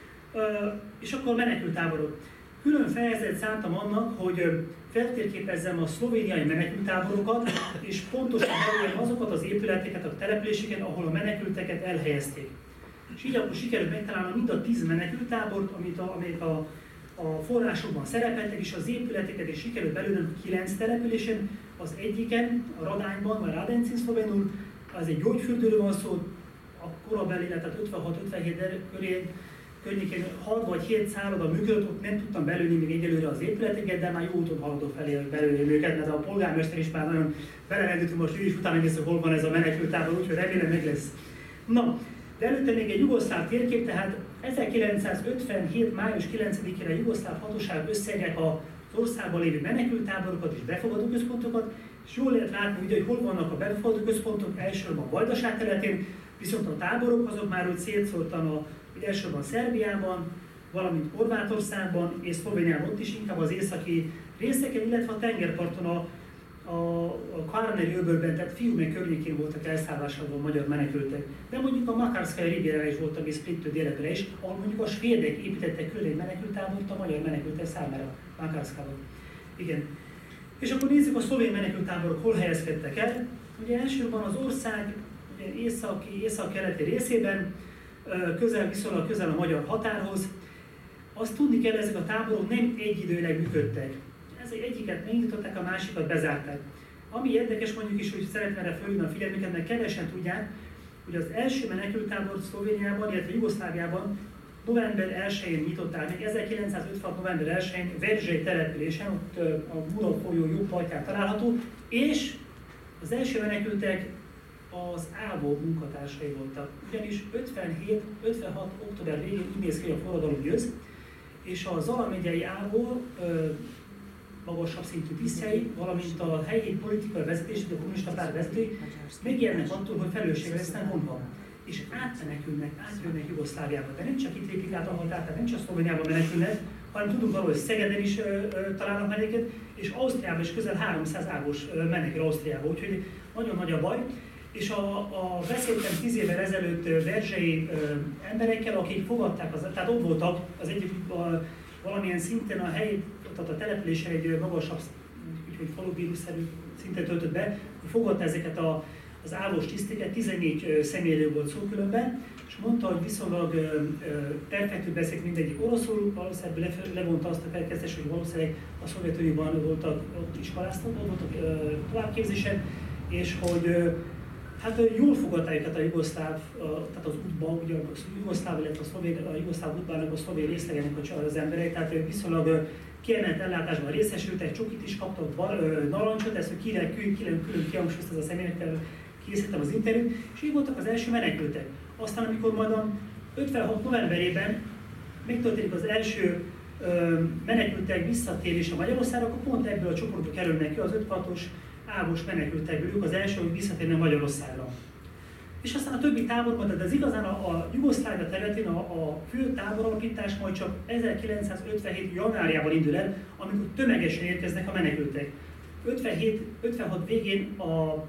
S3: És akkor menekültáborok. Külön fejezetet szántam annak, hogy feltérképezzem a szlovéniai menekültáborokat, és pontosan belőlem azokat az épületeket, a településeket, ahol a menekülteket elhelyezték. És így akkor sikerült megtalálnom mind a tíz menekültábort, amit a, amelyek a, a forrásokban szerepeltek, és az épületeket is sikerült belőlem kilenc településen. Az egyiken, a Radányban, vagy Radencin szlovénul, az egy gyógyfürdőről van szó, a korabeli, tehát ötvenhat ötvenhét köré, környékén hat vagy hét szálloda működött, ott nem tudtam belőni még egyelőre az épületeket, de már jó úton haladok felé, hogy belőni őket, mert a polgármester is már nagyon belerendült, most ő is utána nézve, hol van ez a menekültábor, úgyhogy remélem meg lesz. Na, de előtte még egy jugoszláv térkép, tehát ezerkilencszázötvenhét. május kilencedikére a jugoszláv hatóságok összeírják az országban lévő menekültáborokat és befogadó központokat, és jól lehet látni, ugye, hogy hol vannak a befogadó központok, elsősorban a Vajdaság területén, viszont a táborok azok már úgy szétszórtan a elsősorban Szerbiában, valamint Horvátországban és Szlovéniában, ott is inkább az északi részeken, illetve a tengerparton a, a, a Kárneri öbölben, tehát Fiume környékén voltak elszállásolva a magyar menekültek. De mondjuk a Makarszkai Rivierre is voltak, és Splittő délebre is, ahol mondjuk a svédek építettek külön egy menekültábort a magyar menekültek számára, Makarszkában. Igen. És akkor nézzük a szlovén menekültáborok hol helyezkedtek el. Ugye elsősorban az ország ugye északi, észak-keleti részében, közel, viszonylag közel a magyar határhoz. Azt tudni kell, ezek a táborok nem egyidőleg működtek. Ezek egyiket megnyitották, a másikat bezárták. Ami érdekes mondjuk is, hogy szeretném erre fölhívni a figyelmüket, mert kevesen tudják, hogy az első menekültábor Szlovéniában, illetve Jugoszláviában november elsején nyitották meg, ezerkilencszázötvenhat. november elsején Verzsely településen, ott a Mura folyó jobb partján található, és az első menekültek az ÁVO munkatársai voltak. Ugyanis ötvenhét ötvenhat. október végén így néz ki, a forradalom győz, és a Zala megyei ÁVO magasabb szintű tisztjei, valamint a helyi politikai vezetés, a kommunista párt vezetői megjelennek attól, hogy felelősségre lesznek vonva. És átmenekülnek, átjönnek Jugoszláviába. De nem csak itt lépik át a határt, tehát nem csak Szlovéniában menekülnek, hanem tudunk arról, hogy Szegeden is ö, ö, találnak menekült, és Ausztriában is közel háromszáz ávos menekül Ausztriába, úgyhogy nagyon nagy a baj. És a, a beszéltem tíz évvel ezelőtt verzsei emberekkel, akik fogadták, az, tehát ott voltak az egyik a, valamilyen szinten a helyi, tehát a településen egy magasabb, úgyhogy falubírusszerű szinten töltött be, hogy fogadta ezeket a, az ávós tiszteket, tizennégy személyről volt szó különben, és mondta, hogy viszonylag perfektül beszélt mindegyik oroszul, valószínűleg levonta azt a felkezdést, hogy valószínűleg a Szovjetunióban voltak, ott iskoláztak, ott voltak továbbképzésen, és hogy hát jól fogadták őket a jugoszláv, tehát az útban, ugye a jugoszláv, illetve a, szlovén, a jugoszláv útbának, a szlovén részlegenek az emberek, tehát viszonylag kiemelt ellátásban részesültek, csokit is kaptak, narancsot, ezt hogy külön, külön, külön kihangsúlyozta ez a személyekkel, készítettem az interjút, és így voltak az első menekültek. Aztán, amikor majd a ötvenhat. novemberében megtörténik az első ö, menekültek visszatérése Magyarországra, akkor pont ebből a csoportból kerülnek ki az ötvenhatos ávos menekültekből, ők az első, hogy visszatérne Magyarországra. És aztán a többi táborban, de ez igazán a, a Jugoszlávia területén a, a fő táboralapítás majd csak ezerkilencszázötvenhét. januárjában indul el, amikor tömegesen érkeznek a menekültek. ötvenhét ötvenhat végén a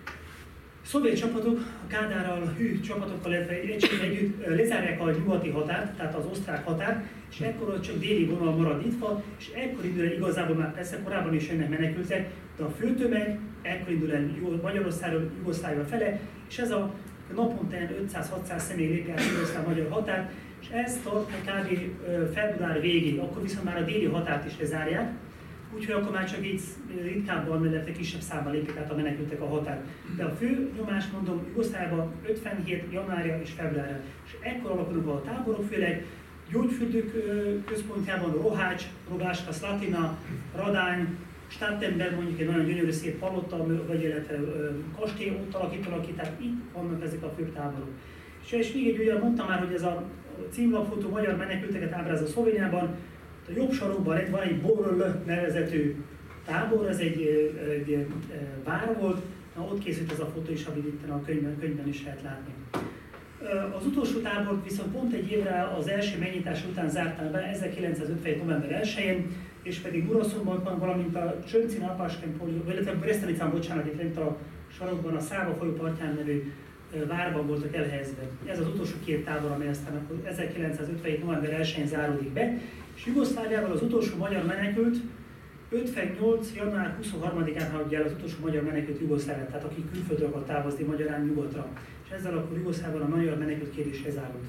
S3: szovjet csapatok, a Kádárral, hű csapatokkal, illetve együtt lezárják a nyugati határt, tehát az osztrák határt, és ekkor csak déli vonal marad nyitva, és ekkor indul el igazából már persze korábban is jönnek menekültek, de a főtömeg ekkor indul el Magyarországról, Jugoszlávia fele, és ez a naponta ötszáz-hatszáz személy lépj át Jugoszláv magyar határt, és ez tart kb. Február végéig, akkor viszont már a déli határt is lezárják, úgyhogy akkor már csak így ritkábban, illetve kisebb számban lépik át a menekültek a határ. De a fő nyomás, mondom, Jugoszláviában ötvenhét januárja és februárja. És ekkor alakulnak a táborok, főleg gyógyfürdők központjában Rohács, Rogáska, Szlatina, Radány, Stadtember, mondjuk egy nagyon gyönyörű szép palota, vagy illetve kastély ott alakítanak ki, tehát itt vannak ezek a főbb táborok. És, és még egy, ugye mondtam már, hogy ez a címlapfotó magyar menekülteket ábrázol Szlovéniában, a jobb sarokban van egy Borl nevezetű tábor, ez egy, egy, egy vár volt, na, ott készült ez a fotó is, amit itt a könyvben, könyvben is lehet látni. Az utolsó tábort viszont pont egy évre az első megnyitás után zárták be, ezerkilencszázötvenhét november elsején, és pedig Muraszombatban, valamint a Csöncin Apásken, illetve Bresztenicán, bocsánat, itt lent a sarokban a Száva folyó partján nevű várban voltak elhelyezve. Ez az utolsó két tábor, amely aztán ezerkilencszázötvenhét november elsején záródik be, és Jugoszláviával az utolsó magyar menekült ötvennyolc január huszonharmadikán hagyja el az utolsó magyar menekült Jugoszláviát, tehát aki külföldre akar távozni magyarán nyugatra. És ezzel akkor Jugoszláviában a magyar menekült kérdés lezárult.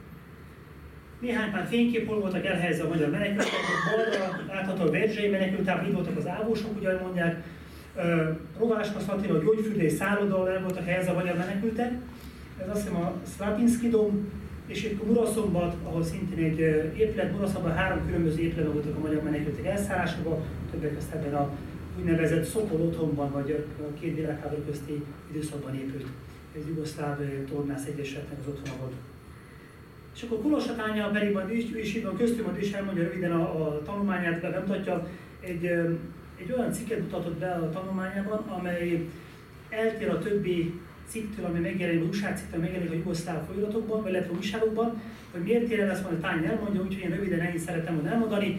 S3: Néhány pár fénykép, hol voltak elhelyezve a magyar menekültek, balra látható a Verzsei menekültábor, itt voltak az ávósok, ugye mondják, Rováska, Szlatina, a gyógyfürdői szállodal el voltak helyezve a magyar menekültek. Ez azt hiszem a Szlatinszki dom, és itt Muraszombat, ahol szintén egy épület, Muraszombatban három különböző épületben voltak a magyar menekültek elszállásában, többek között ebben a úgynevezett Szokol otthonban, vagy a két világháború közti időszakban épült. Ez Jugoszláv Tornász Egyesületnek az otthona volt. És akkor Kolossatánya pedig majd ő is itt van köztünk, majd is elmondja röviden a, a tanulmányát, bemutatja. Egy, egy olyan cikket mutatott be a tanulmányában, amely eltér a többi cikktől, ami megjelenik, a újságcikktől megjelenik a jugoszláv folyóiratokban, vagy illetve újságokban, hogy miért tér el, ezt majd a Tány elmondja, úgyhogy én röviden ennyit szeretem volna elmondani.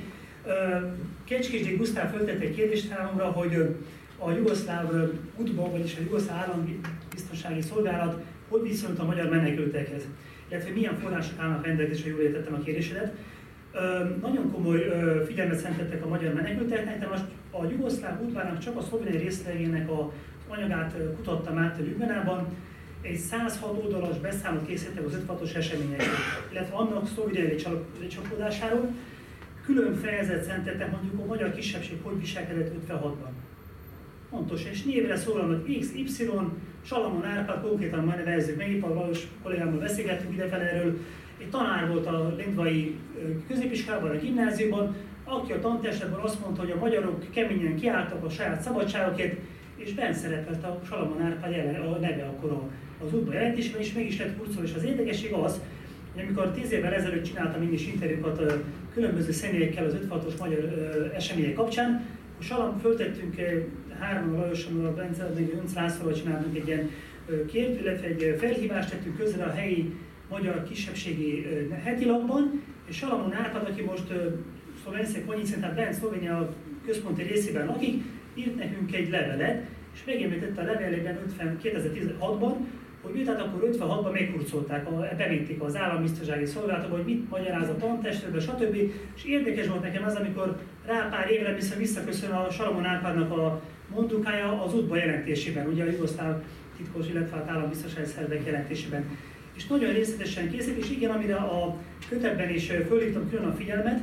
S3: Kecskésdi Gusztáv föltette egy kérdést számomra, hogy a jugoszláv útban, vagyis a jugoszláv állambiztonsági szolgálat hogy viszonyult a magyar menekültekhez, illetve milyen források állnak rendelkezésre, jól értettem a kérdésedet. Nagyon komoly figyelmet szenteltek a magyar menekülteknek, de most a jugoszláv útvárnak csak a szlovéniai részlegének a anyagát kutattam át a Ljubljanában. Egy száz hat oldalas beszámolót készítettek az ötvenhatos eseményekről, illetve annak szlovéniai lecsapódásáról. Külön fejezet szenteltek mondjuk a magyar kisebbség hogy viselkedett ötvenhatban. Pontos, és névre szólalnak X, Y, Salamon Árpád, konkrétan majd nevezzük meg, Ipar Lajos kollégámmal beszélgettünk idefele erről. Egy tanár volt a lendvai középiskolában, a gimnáziumban, aki a tantestben azt mondta, hogy a magyarok keményen kiálltak a saját szabadságokért, és bent szerepelt a Salamon Árpád a neve akkor az útban jelentésben, és meg is lett kurcol, és az érdekesség az, hogy amikor tíz évvel ezelőtt csináltam én is interjúkat különböző személyekkel az ötvenhatos magyar események kapcsán, akkor Salam föltettünk három Lajoson, a Bence, meg Önc Lászlóval csináltunk egy ilyen kért, illetve egy felhívást tettünk közre a helyi magyar kisebbségi hetilapban, és Salamon Árpád, aki most Szlovenszek Konyicén, tehát bent Szlovénia központi részében lakik, írt nekünk egy levelet, és megemlítette a levelében kétezer-tizenhatban, hogy őt hát akkor ötvenhatban meghurcolták, bevitték az állambiztonsági szolgálatba, hogy mit magyaráz a tantestről, stb. És érdekes volt nekem az, amikor rá pár évre viszont visszaköszön a Salamon Árpádnak a mondókája az útba jelentésében, ugye a jugoszláv titkos, illetve az állambiztonsági szervek jelentésében. És nagyon részletesen készít, és igen, amire a kötetben is fölhívtam külön a figyelmet,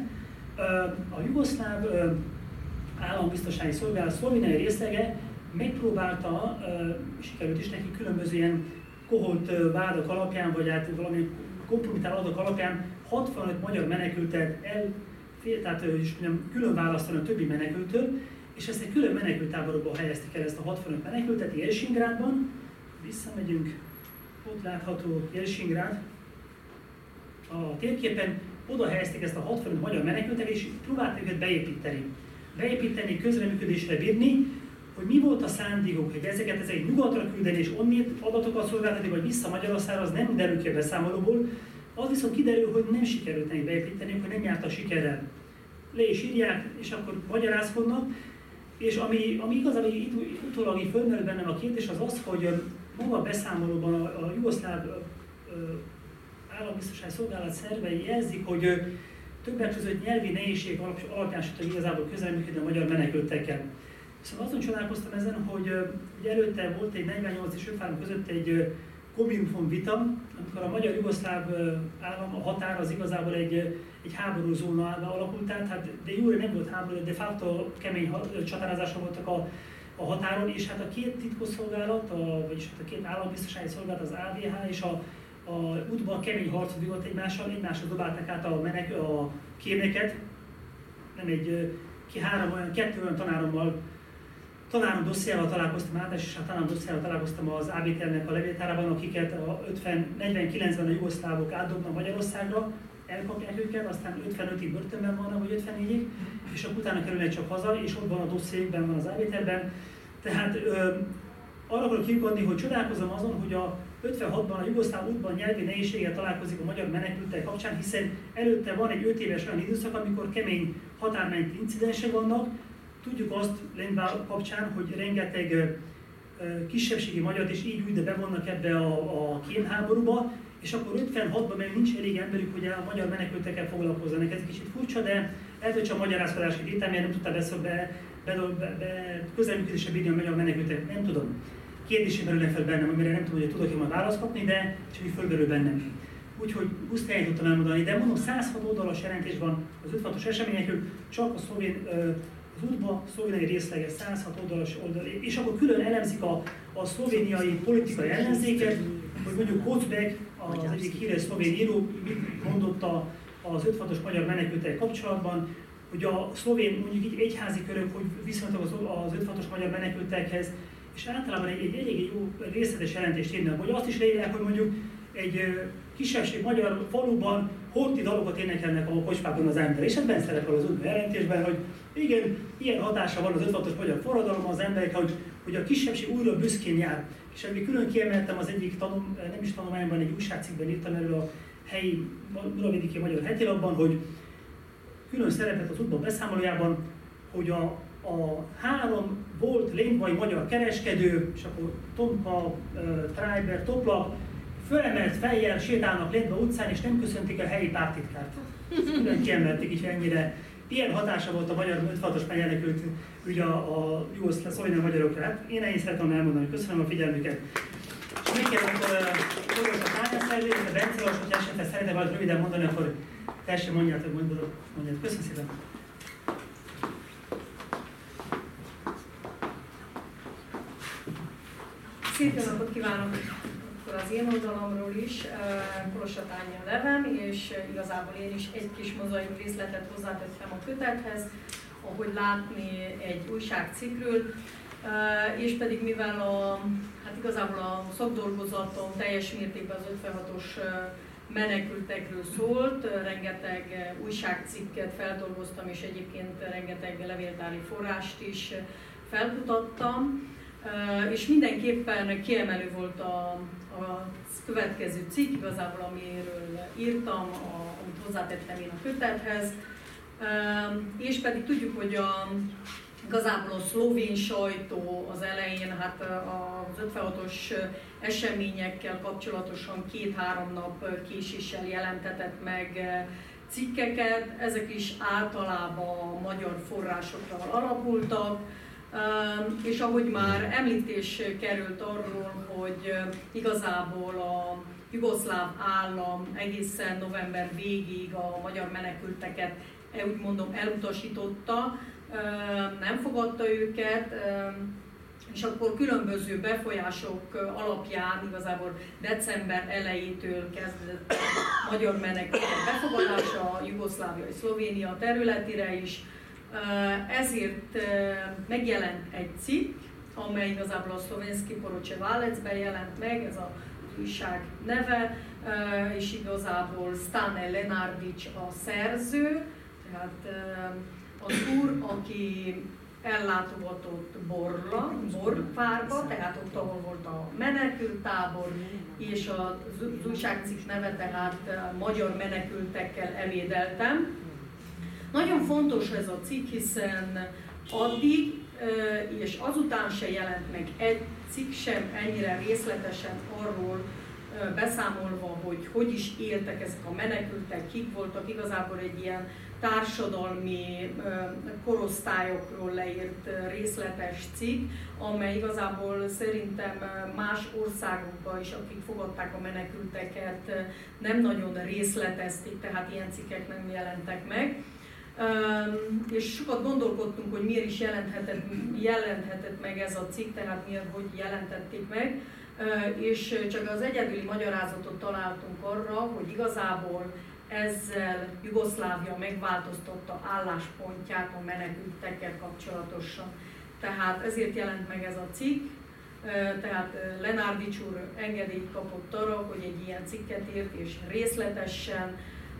S3: a jugoszláv állambiztonsági szolgálat szlovéniai részlege megpróbálta, sikerült is neki különböző ilyen koholt vádak alapján, vagy hát valami kompromitáló adatok alapján hatvanöt magyar menekültet el, tehát is mondjam, külön választani a többi menekültől, és ezt egy külön menekültáborokban helyezték el ezt a hatvanöt menekültet Jelsingrádban. Visszamegyünk, ott látható Jelsingrád a térképen, oda helyezték ezt a hatvanöt magyar menekültet, és próbálták őket beépíteni. Beépíteni, közreműködésre bírni, hogy mi volt a szándékuk, hogy ezeket ezek nyugatra küldeni és onnét adatokat szolgáltatni, vagy vissza Magyarországra, az nem derül ki a beszámolóból. Az viszont kiderül, hogy nem sikerült neki beépíteni, hogy nem járt a sikerrel. Le is írják, és akkor magyarázkodnak. És ami, ami igazából utólag így fölmerül bennem a kérdés, az az, hogy maga a beszámolóban a, a jugoszláv állambiztonsági szolgálat szervei jelzik, hogy többek között nyelvi nehézség alapján hogy igazából közreműködni a magyar menekültekkel. Viszont azon csodálkoztam ezen, hogy ugye előtte volt egy negyvennyolc és ötvenhárom között egy Kominfon vita, amikor a magyar-jugoszláv állam, a határ az igazából egy, egy háború zónába alakult át, hát de jure nem volt háború, de facto kemény csatározások voltak a, a határon, és hát a két titkosszolgálat, a, vagyis hát a két állambiztonsági szolgálat, az á vé há és a, a útban kemény harcot vívott egymással, egymáshoz dobálták át a, menek, a kémeket, nem egy, ki három olyan, kettő olyan tanárommal, tanárom dossziával találkoztam át, és hát tanárom dossziával találkoztam az á bé té el-nek a levéltárában, akiket a negyvenkilencben a jugoszlávok átdobnak Magyarországra, elkapják őket, aztán ötvenötig börtönben vannak, vagy ötvennégyig, és akkor utána kerülnek csak haza, és ott van a dossziékben, van az á bé té el-ben. Tehát ö, arra akarok kiukadni, hogy csodálkozom azon, hogy a ötvenhatban a jugoszláv útban nyelvi nehézséggel találkozik a magyar menekültek kapcsán, hiszen előtte van egy öt éves olyan időszak, amikor kemény határmenti incidensek vannak. Tudjuk azt Lendván kapcsán, hogy rengeteg ö, kisebbségi magyart és így úgy, de bevonnak ebbe a, a kémháborúba, és akkor ötvenhatban még nincs elég emberük, hogy a magyar menekültekkel foglalkozzanak. Ez egy kicsit furcsa, de lehet, hogy csak magyarázkodási tételmért nem tudta beszélni be, be, be, be közelműködésre bírni a magyar menekültek. Nem tudom. Kérdésé merülnek fel bennem, amire nem tudom, hogy tudok-e majd választ kapni, de csak így fölmerül bennem. Úgyhogy Gusztályán tudtam elmondani, de mondom, száz hat oldalas jelentés van az ötvenhatos eseményekről, csak a szlovén, az útba szlovéniai részleges száz hat oldalas oldal, és akkor külön elemzik a, a szlovéniai politikai ellenzéket, hogy mondjuk Kocbek, az egyik híres szlovén író, mit mondott a, az ötvenhatos magyar menekültek kapcsolatban, hogy a szlovén mondjuk így egyházi körök, hogy viszonylag az, az ötvenhatos magyar menekültekhez, és általában egy, egy elég jó részletes jelentést írnak, hogy azt is leírják, hogy mondjuk egy kisebbség magyar faluban horti dalokat énekelnek a kocsmában az ember. És ebben szerepel az útban jelentésben, hogy igen, ilyen hatása van az ötvenhatos magyar forradalom az emberek, hogy, hogy a kisebbség újra büszkén jár. És ebben külön kiemeltem az egyik tanul, nem is tanulmányban, egy újságcikkben írtam erről a helyi Muravidiki Magyar Hetilapban, hogy külön szerepet az útban beszámolójában, hogy a, a három volt lendvai magyar kereskedő, és akkor Tomka, Treiber, Toplak, fölemelt fejjel sétálnak Lendva utcán, és nem köszöntik a helyi pártitkárt. Külön kiemelték, így ennyire. Ilyen hatása volt a magyar ötvenhatos menekült ügy a, a jugoszláv szlovéniai magyarokra. Hát én ennyit szeretném elmondani, köszönöm a figyelmüket. És még kérdem, hogy a pályászerzőt, a Bence Lars, hogy esetleg szeretne valamit röviden mondani, akkor teljesen mondjátok, mondjátok. Köszönöm szépen.
S6: Szép jó napot kívánok akkor az én oldalamról is. Kolossa Tánya a nevem, és igazából én is egy kis mozaik részletet hozzátettem a kötethez, ahogy látni egy újságcikkről, és pedig mivel a, hát igazából a szakdolgozatom teljes mértékben az ötvenhatos menekültekről szólt, rengeteg újságcikket feldolgoztam, és egyébként rengeteg levéltári forrást is felkutattam. Uh, és mindenképpen kiemelő volt a, a következő cikk, igazából amiről írtam, a, amit hozzátettem én a kötethez. Uh, és pedig tudjuk, hogy a, igazából a szlovén sajtó az elején hát az ötvenhatos eseményekkel kapcsolatosan két-három nap késéssel jelentetett meg cikkeket. Ezek is általában a magyar forrásokra alapultak. Uh, és ahogy már említés került arról, hogy uh, igazából a jugoszláv állam egészen november végig a magyar menekülteket, úgy mondom, elutasította, uh, nem fogadta őket, uh, és akkor különböző befolyások alapján igazából december elejétől kezdett a magyar menekültek befogadása a Jugoszlávia és Szlovénia területére is. Ezért megjelent egy cikk, amely igazából a Szlovenski Poroče Valec-ben jelent meg, ez az újság neve, és igazából Stane Lenardić a szerző, tehát az úr, aki ellátogatott Borla, Borvárba, tehát ott, ahol volt a menekülttábor, és az újságcikk neve tehát magyar menekültekkel evédeltem. Nagyon fontos ez a cikk, hiszen addig és azután se jelent meg egy cikk sem ennyire részletesen arról, beszámolva, hogy hogy is éltek ezek a menekültek, kik voltak, igazából egy ilyen társadalmi korosztályokról leírt részletes cikk, amely igazából szerintem más országokban is, akik fogadták a menekülteket, nem nagyon részletezték, tehát ilyen cikkek nem jelentek meg. És sokat gondolkodtunk, hogy miért is jelenthetett, jelenthetett meg ez a cikk, tehát miért, hogy jelentették meg, és csak az egyedüli magyarázatot találtunk arra, hogy igazából ezzel Jugoszlávia megváltoztatta álláspontját a menekültekkel kapcsolatosan. Tehát ezért jelent meg ez a cikk, tehát Lenárdics úr engedélyt kapott arra, hogy egy ilyen cikket írt és részletesen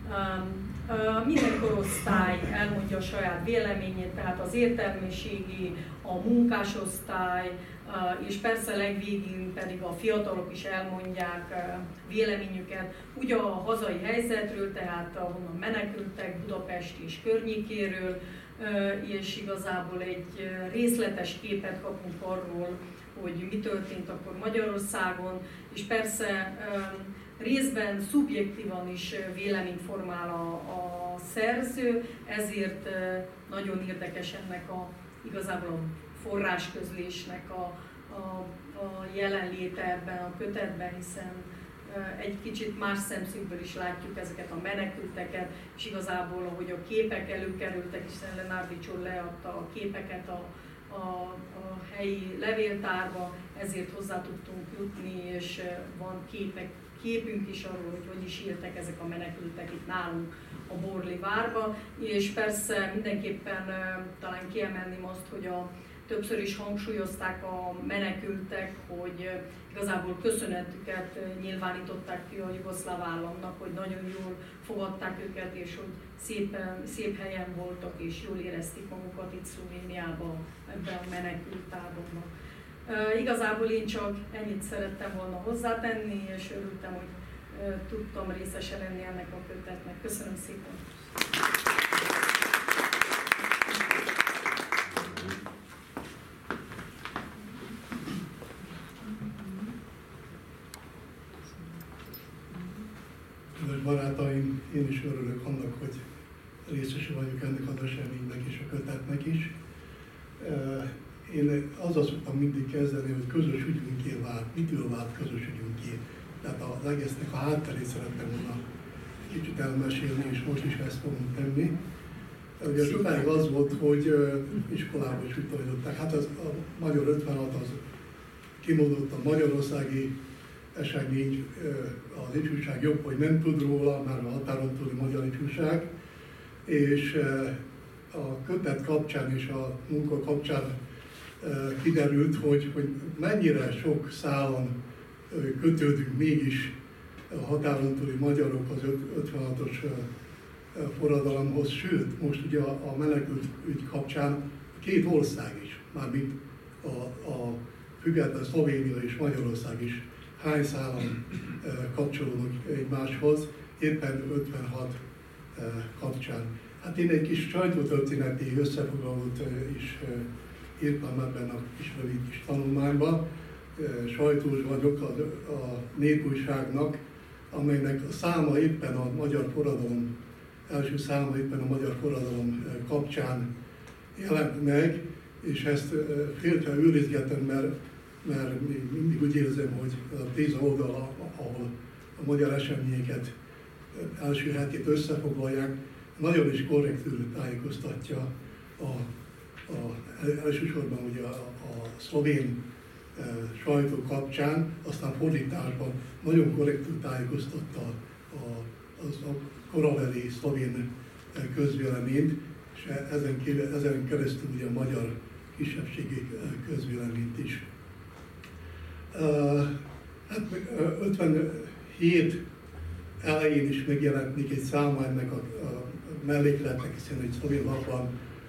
S6: minden korosztály elmondja a saját véleményét, tehát az értelmiségi, a munkásosztály, és persze legvégén pedig a fiatalok is elmondják véleményüket, ugye a hazai helyzetről, tehát ahonnan menekültek, Budapest és környékéről, és igazából egy részletes képet kapunk arról, hogy mi történt akkor Magyarországon, és persze részben szubjektívan is véleményt formál a, a szerző, ezért nagyon érdekes ennek a, igazából a forrásközlésnek a, a, a jelenléte ebben a kötetben, hiszen egy kicsit más szemszögből is látjuk ezeket a menekülteket, és igazából, ahogy a képek előkerültek, hiszen Lenárdics úr leadta a képeket a, a, a helyi levéltárba, ezért hozzá tudtunk jutni, és van képek, képünk is arról, hogy hogy is éltek ezek a menekültek itt nálunk a Borli várba, és persze mindenképpen talán kiemelném azt, hogy a többször is hangsúlyozták a menekültek, hogy igazából köszönetüket nyilvánították ki a jugoszláv államnak, hogy nagyon jól fogadták őket, és hogy szép, szép helyen voltak, és jól érezték magukat itt Szlovéniában, ebben a menekült táborban. Uh, igazából én csak ennyit szerettem volna hozzátenni, és örültem, hogy uh, tudtam részese lenni ennek a kötetnek. Köszönöm szépen!
S7: Kedves barátaim, én is örülök annak, hogy részese vagyok ennek az eseménynek és a kötetnek is. Én azzal szoktam mindig kezdeni, hogy közös ügyünké vált, mitől vált közös ügyünké. Tehát az egésznek a hátterét szerettem volna kicsit elmesélni, és most is ezt fogom tenni. Ugye sokáig az volt, hogy iskolában is úgy tanították, hát az, a Magyar ötvenhat az kimondott a magyarországi esemény, az ifjúság jobb, hogy nem tud róla, már a határon túli magyar ifjúság, és a kötet kapcsán és a munka kapcsán kiderült, hogy, hogy mennyire sok szálon kötődünk mégis a határon túli magyarok az ötvenhatos forradalomhoz, sőt, most ugye a, a menekült ügy kapcsán két ország is, mármint a, a független Szlovénia és Magyarország is hány szálon kapcsolódnak egymáshoz, éppen ötvenhat kapcsán. Hát én egy kis sajtótörténeti összefoglalót is írtam ebben a kis rövid kis tanulmányban. Sajtós vagyok a, a Népújságnak, amelynek a száma éppen a magyar forradalom, első száma éppen a magyar forradalom kapcsán jelent meg, és ezt féltve őrizgetem, mert, mert mindig úgy érzem, hogy a tíz oldal, ahol a magyar eseményeket első hetét összefoglalják, nagyon is korrektül tájékoztatja a, a, elsősorban ugye a, a szlovén e, sajtó kapcsán, aztán fordításban nagyon korrektül tájékoztatta a, az, a korabeli szlovén közvéleményt, és ezen, ezen keresztül ugye a magyar kisebbségi közvéleményt is. E, hát ötvenhét elején is megjelent még egy száma ennek a, a mellékletnek, hiszen egy szlovén lapban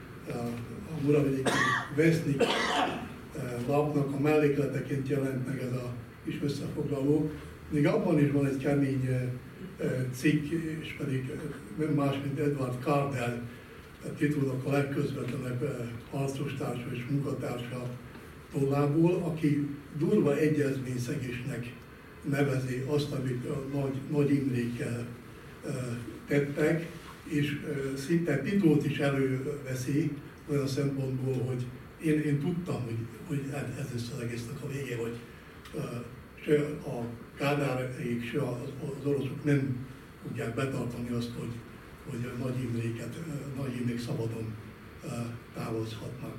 S7: a Muravidéki Vesznik lapnak a mellékleteként jelent meg ez a kis összefoglaló. Még abban is van egy kemény cikk, és pedig nem más, mint Edward Cardell, Titulnak a legközvetlenebb harcostársa és munkatársa tollából, aki durva egyezményszegésnek nevezi azt, amit a Nagy, Nagy Imrékkel tettek, és szinte Titót is előveszi olyan szempontból, hogy én, én tudtam, hogy, hogy ez lesz az egésznek a vége, hogy se a Kádárék, se az oroszok nem tudják betartani azt, hogy, hogy a Nagy Imréket, Nagy Imrék szabadon távozhatnak.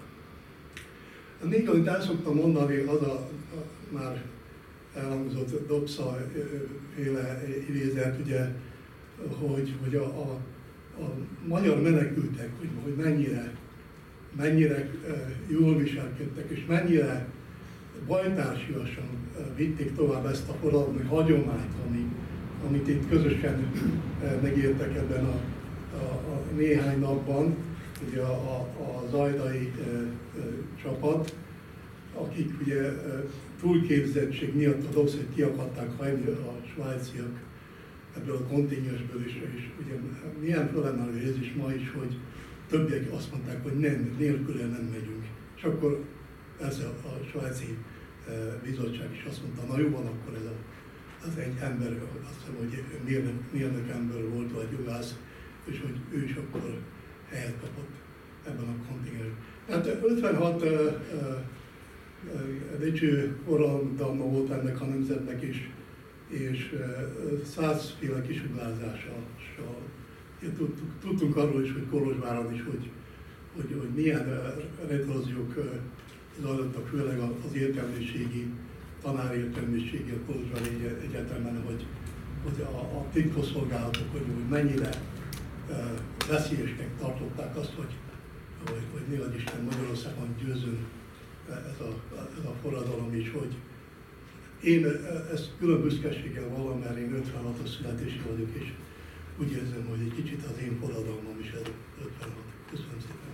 S7: Még amit el szoktam mondani, az a, a már elhangzott Dobsza féle idézet, ugye, hogy, hogy a, a, a magyar menekültek, hogy, hogy mennyire, mennyire jól viselkedtek, és mennyire bajtársiasan vitték tovább ezt a forradalmi hagyományt, ami, amit itt közösen megértek ebben a, a, a néhány napban, ugye a, a, a zajdai e, e, csapat, akik ugye e, túlképzettség miatt a Dobszait ki akarták hagyni a svájciak ebből a kontingensből is, és ugye milyen fölemelő érzés ma is, hogy többiek azt mondták, hogy nem, nélküle nem megyünk. És akkor ez a, a svájci e, bizottság is azt mondta, na jó van, akkor ez a, az egy ember, azt hiszem, hogy mérnök, mérnök ember volt, vagy jogász, és hogy ő is akkor helyet kapott ebben a kontingensben. Tehát ötvenhat uh, uh, uh, dicső forradalma volt ennek a nemzetnek is, és uh, százféle kisuglázással. Tudtunk, tudtunk arról is, hogy Kolozsváron is, hogy, hogy, hogy milyen uh, retorziók uh, zajlottak, főleg az értelmiségi, tanárértelmiségi a Kolozsvári Egyetemen, hogy, hogy a, a titkosszolgálatok, hogy, hogy mennyire uh, veszélyesnek tartották azt, hogy, hogy, hogy néha Isten Magyarországon győzön ez a, ez a forradalom is, hogy én ezt külön büszkeséggel vallom, mert én ötvenhatos születésű vagyok, és úgy érzem, hogy egy kicsit az én forradalmam is ez ötvenhat. Köszönöm szépen.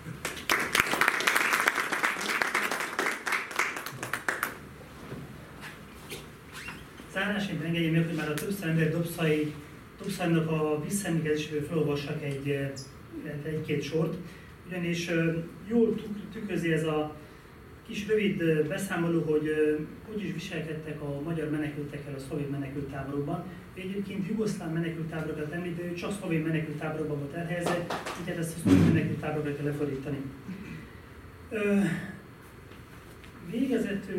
S3: Zárásként engedjék meg, hogy már a többször ember Dobszai, Dobszainak a visszaemlékezéséből felolvassak egy, egy-két sort, ugyanis jól tükrözi ez a kis rövid beszámoló, hogy hogy is viselkedtek a magyar menekültekkel a szlovén menekülttáborokban. Egyébként jugoszláv menekülttáborokat említ, de ő csak szlovén menekülttáborokban volt elhelyezve, úgyhogy ezt a szlovén menekülttáborokra kell lefordítani. Végezetül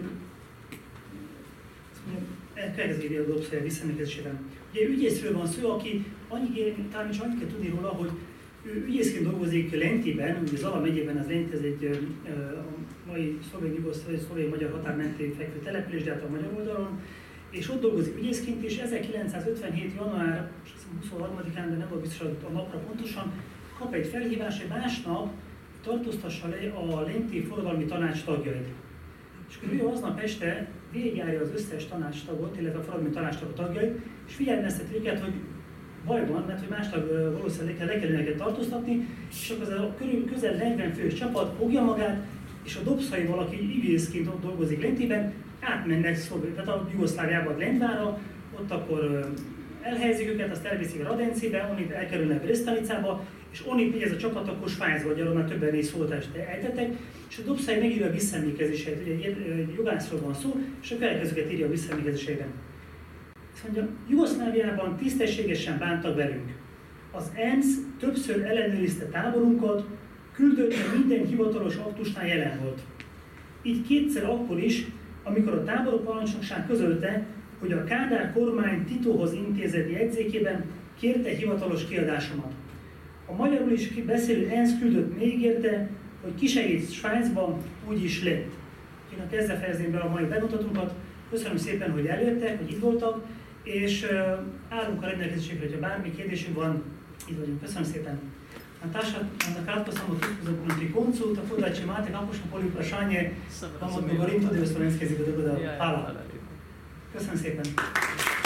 S3: elkezdődik a Dobszai visszaemlékezésében. Ugye ügyészről van szó, aki annyi, talán is annyit kell tudni róla, hogy ő ügyészként dolgozik Lentiben, ugye Zala megyében, az Lent, ez egy a mai szlovén-magyar határ mentén fekvő település, de hát a magyar oldalon, és ott dolgozik ügyészként, és ezerkilencszázötvenhét. január huszonharmadikán, de nem volt biztos a napra pontosan, kap egy felhívást, hogy másnap tartóztassa le a Lenti forradalmi tanács tagjait. És akkor ő aznap este végigjárja az összes tanácstagot, illetve a forradalmi tanácstag tagjait, és figyelmezteti őket, hogy baj van, mert hogy másnap valószínűleg le kell őket tartóztatni, és akkor ez a körül, közel negyven fős csapat fogja magát, és a Dobszai valaki ügyészként ott dolgozik Lentiben, átmennek Szlovén, tehát a Jugoszláviába, Lendvára, ott akkor elhelyezik őket, azt elviszik a Radencébe, onnit elkerülnek Brestanicába, és onnit ez a csapat akkor Svájcba, vagy arról már többen is szóltást ejtettek, és a Dobszai megírja a visszaemlékezéseit, ugye egy jogászról van szó, és a következőket írja a visszaemlékezéseiben. Azt mondja, Jugoszláviában tisztességesen bántak velünk. Az ENSZ többször ellenőrizte táborunkat, küldötte minden hivatalos aktusnál jelen volt. Így kétszer akkor is, amikor a táborok parancsnokság közölte, hogy a Kádár kormány Titóhoz intézett jegyzékében kérte hivatalos kiadásomat. A magyarul is beszélő ENSZ küldött még érte, hogy kisegít Svájcban, úgy is lett. Én a kezdve fejezném be a mai bemutatónkat. Köszönöm szépen, hogy eljöttek, hogy itt voltak, és uh, állunk a rendelkezésükre, hogyha bármi kérdésünk van, itt vagyunk. Köszönöm szépen. Natasza, na kratko samo tu pri koncu, tako da če imate kakšno koli vprašanje, vam odgovorim tudi v slovenski jezik, tako da hvala. Köszönöm szépen.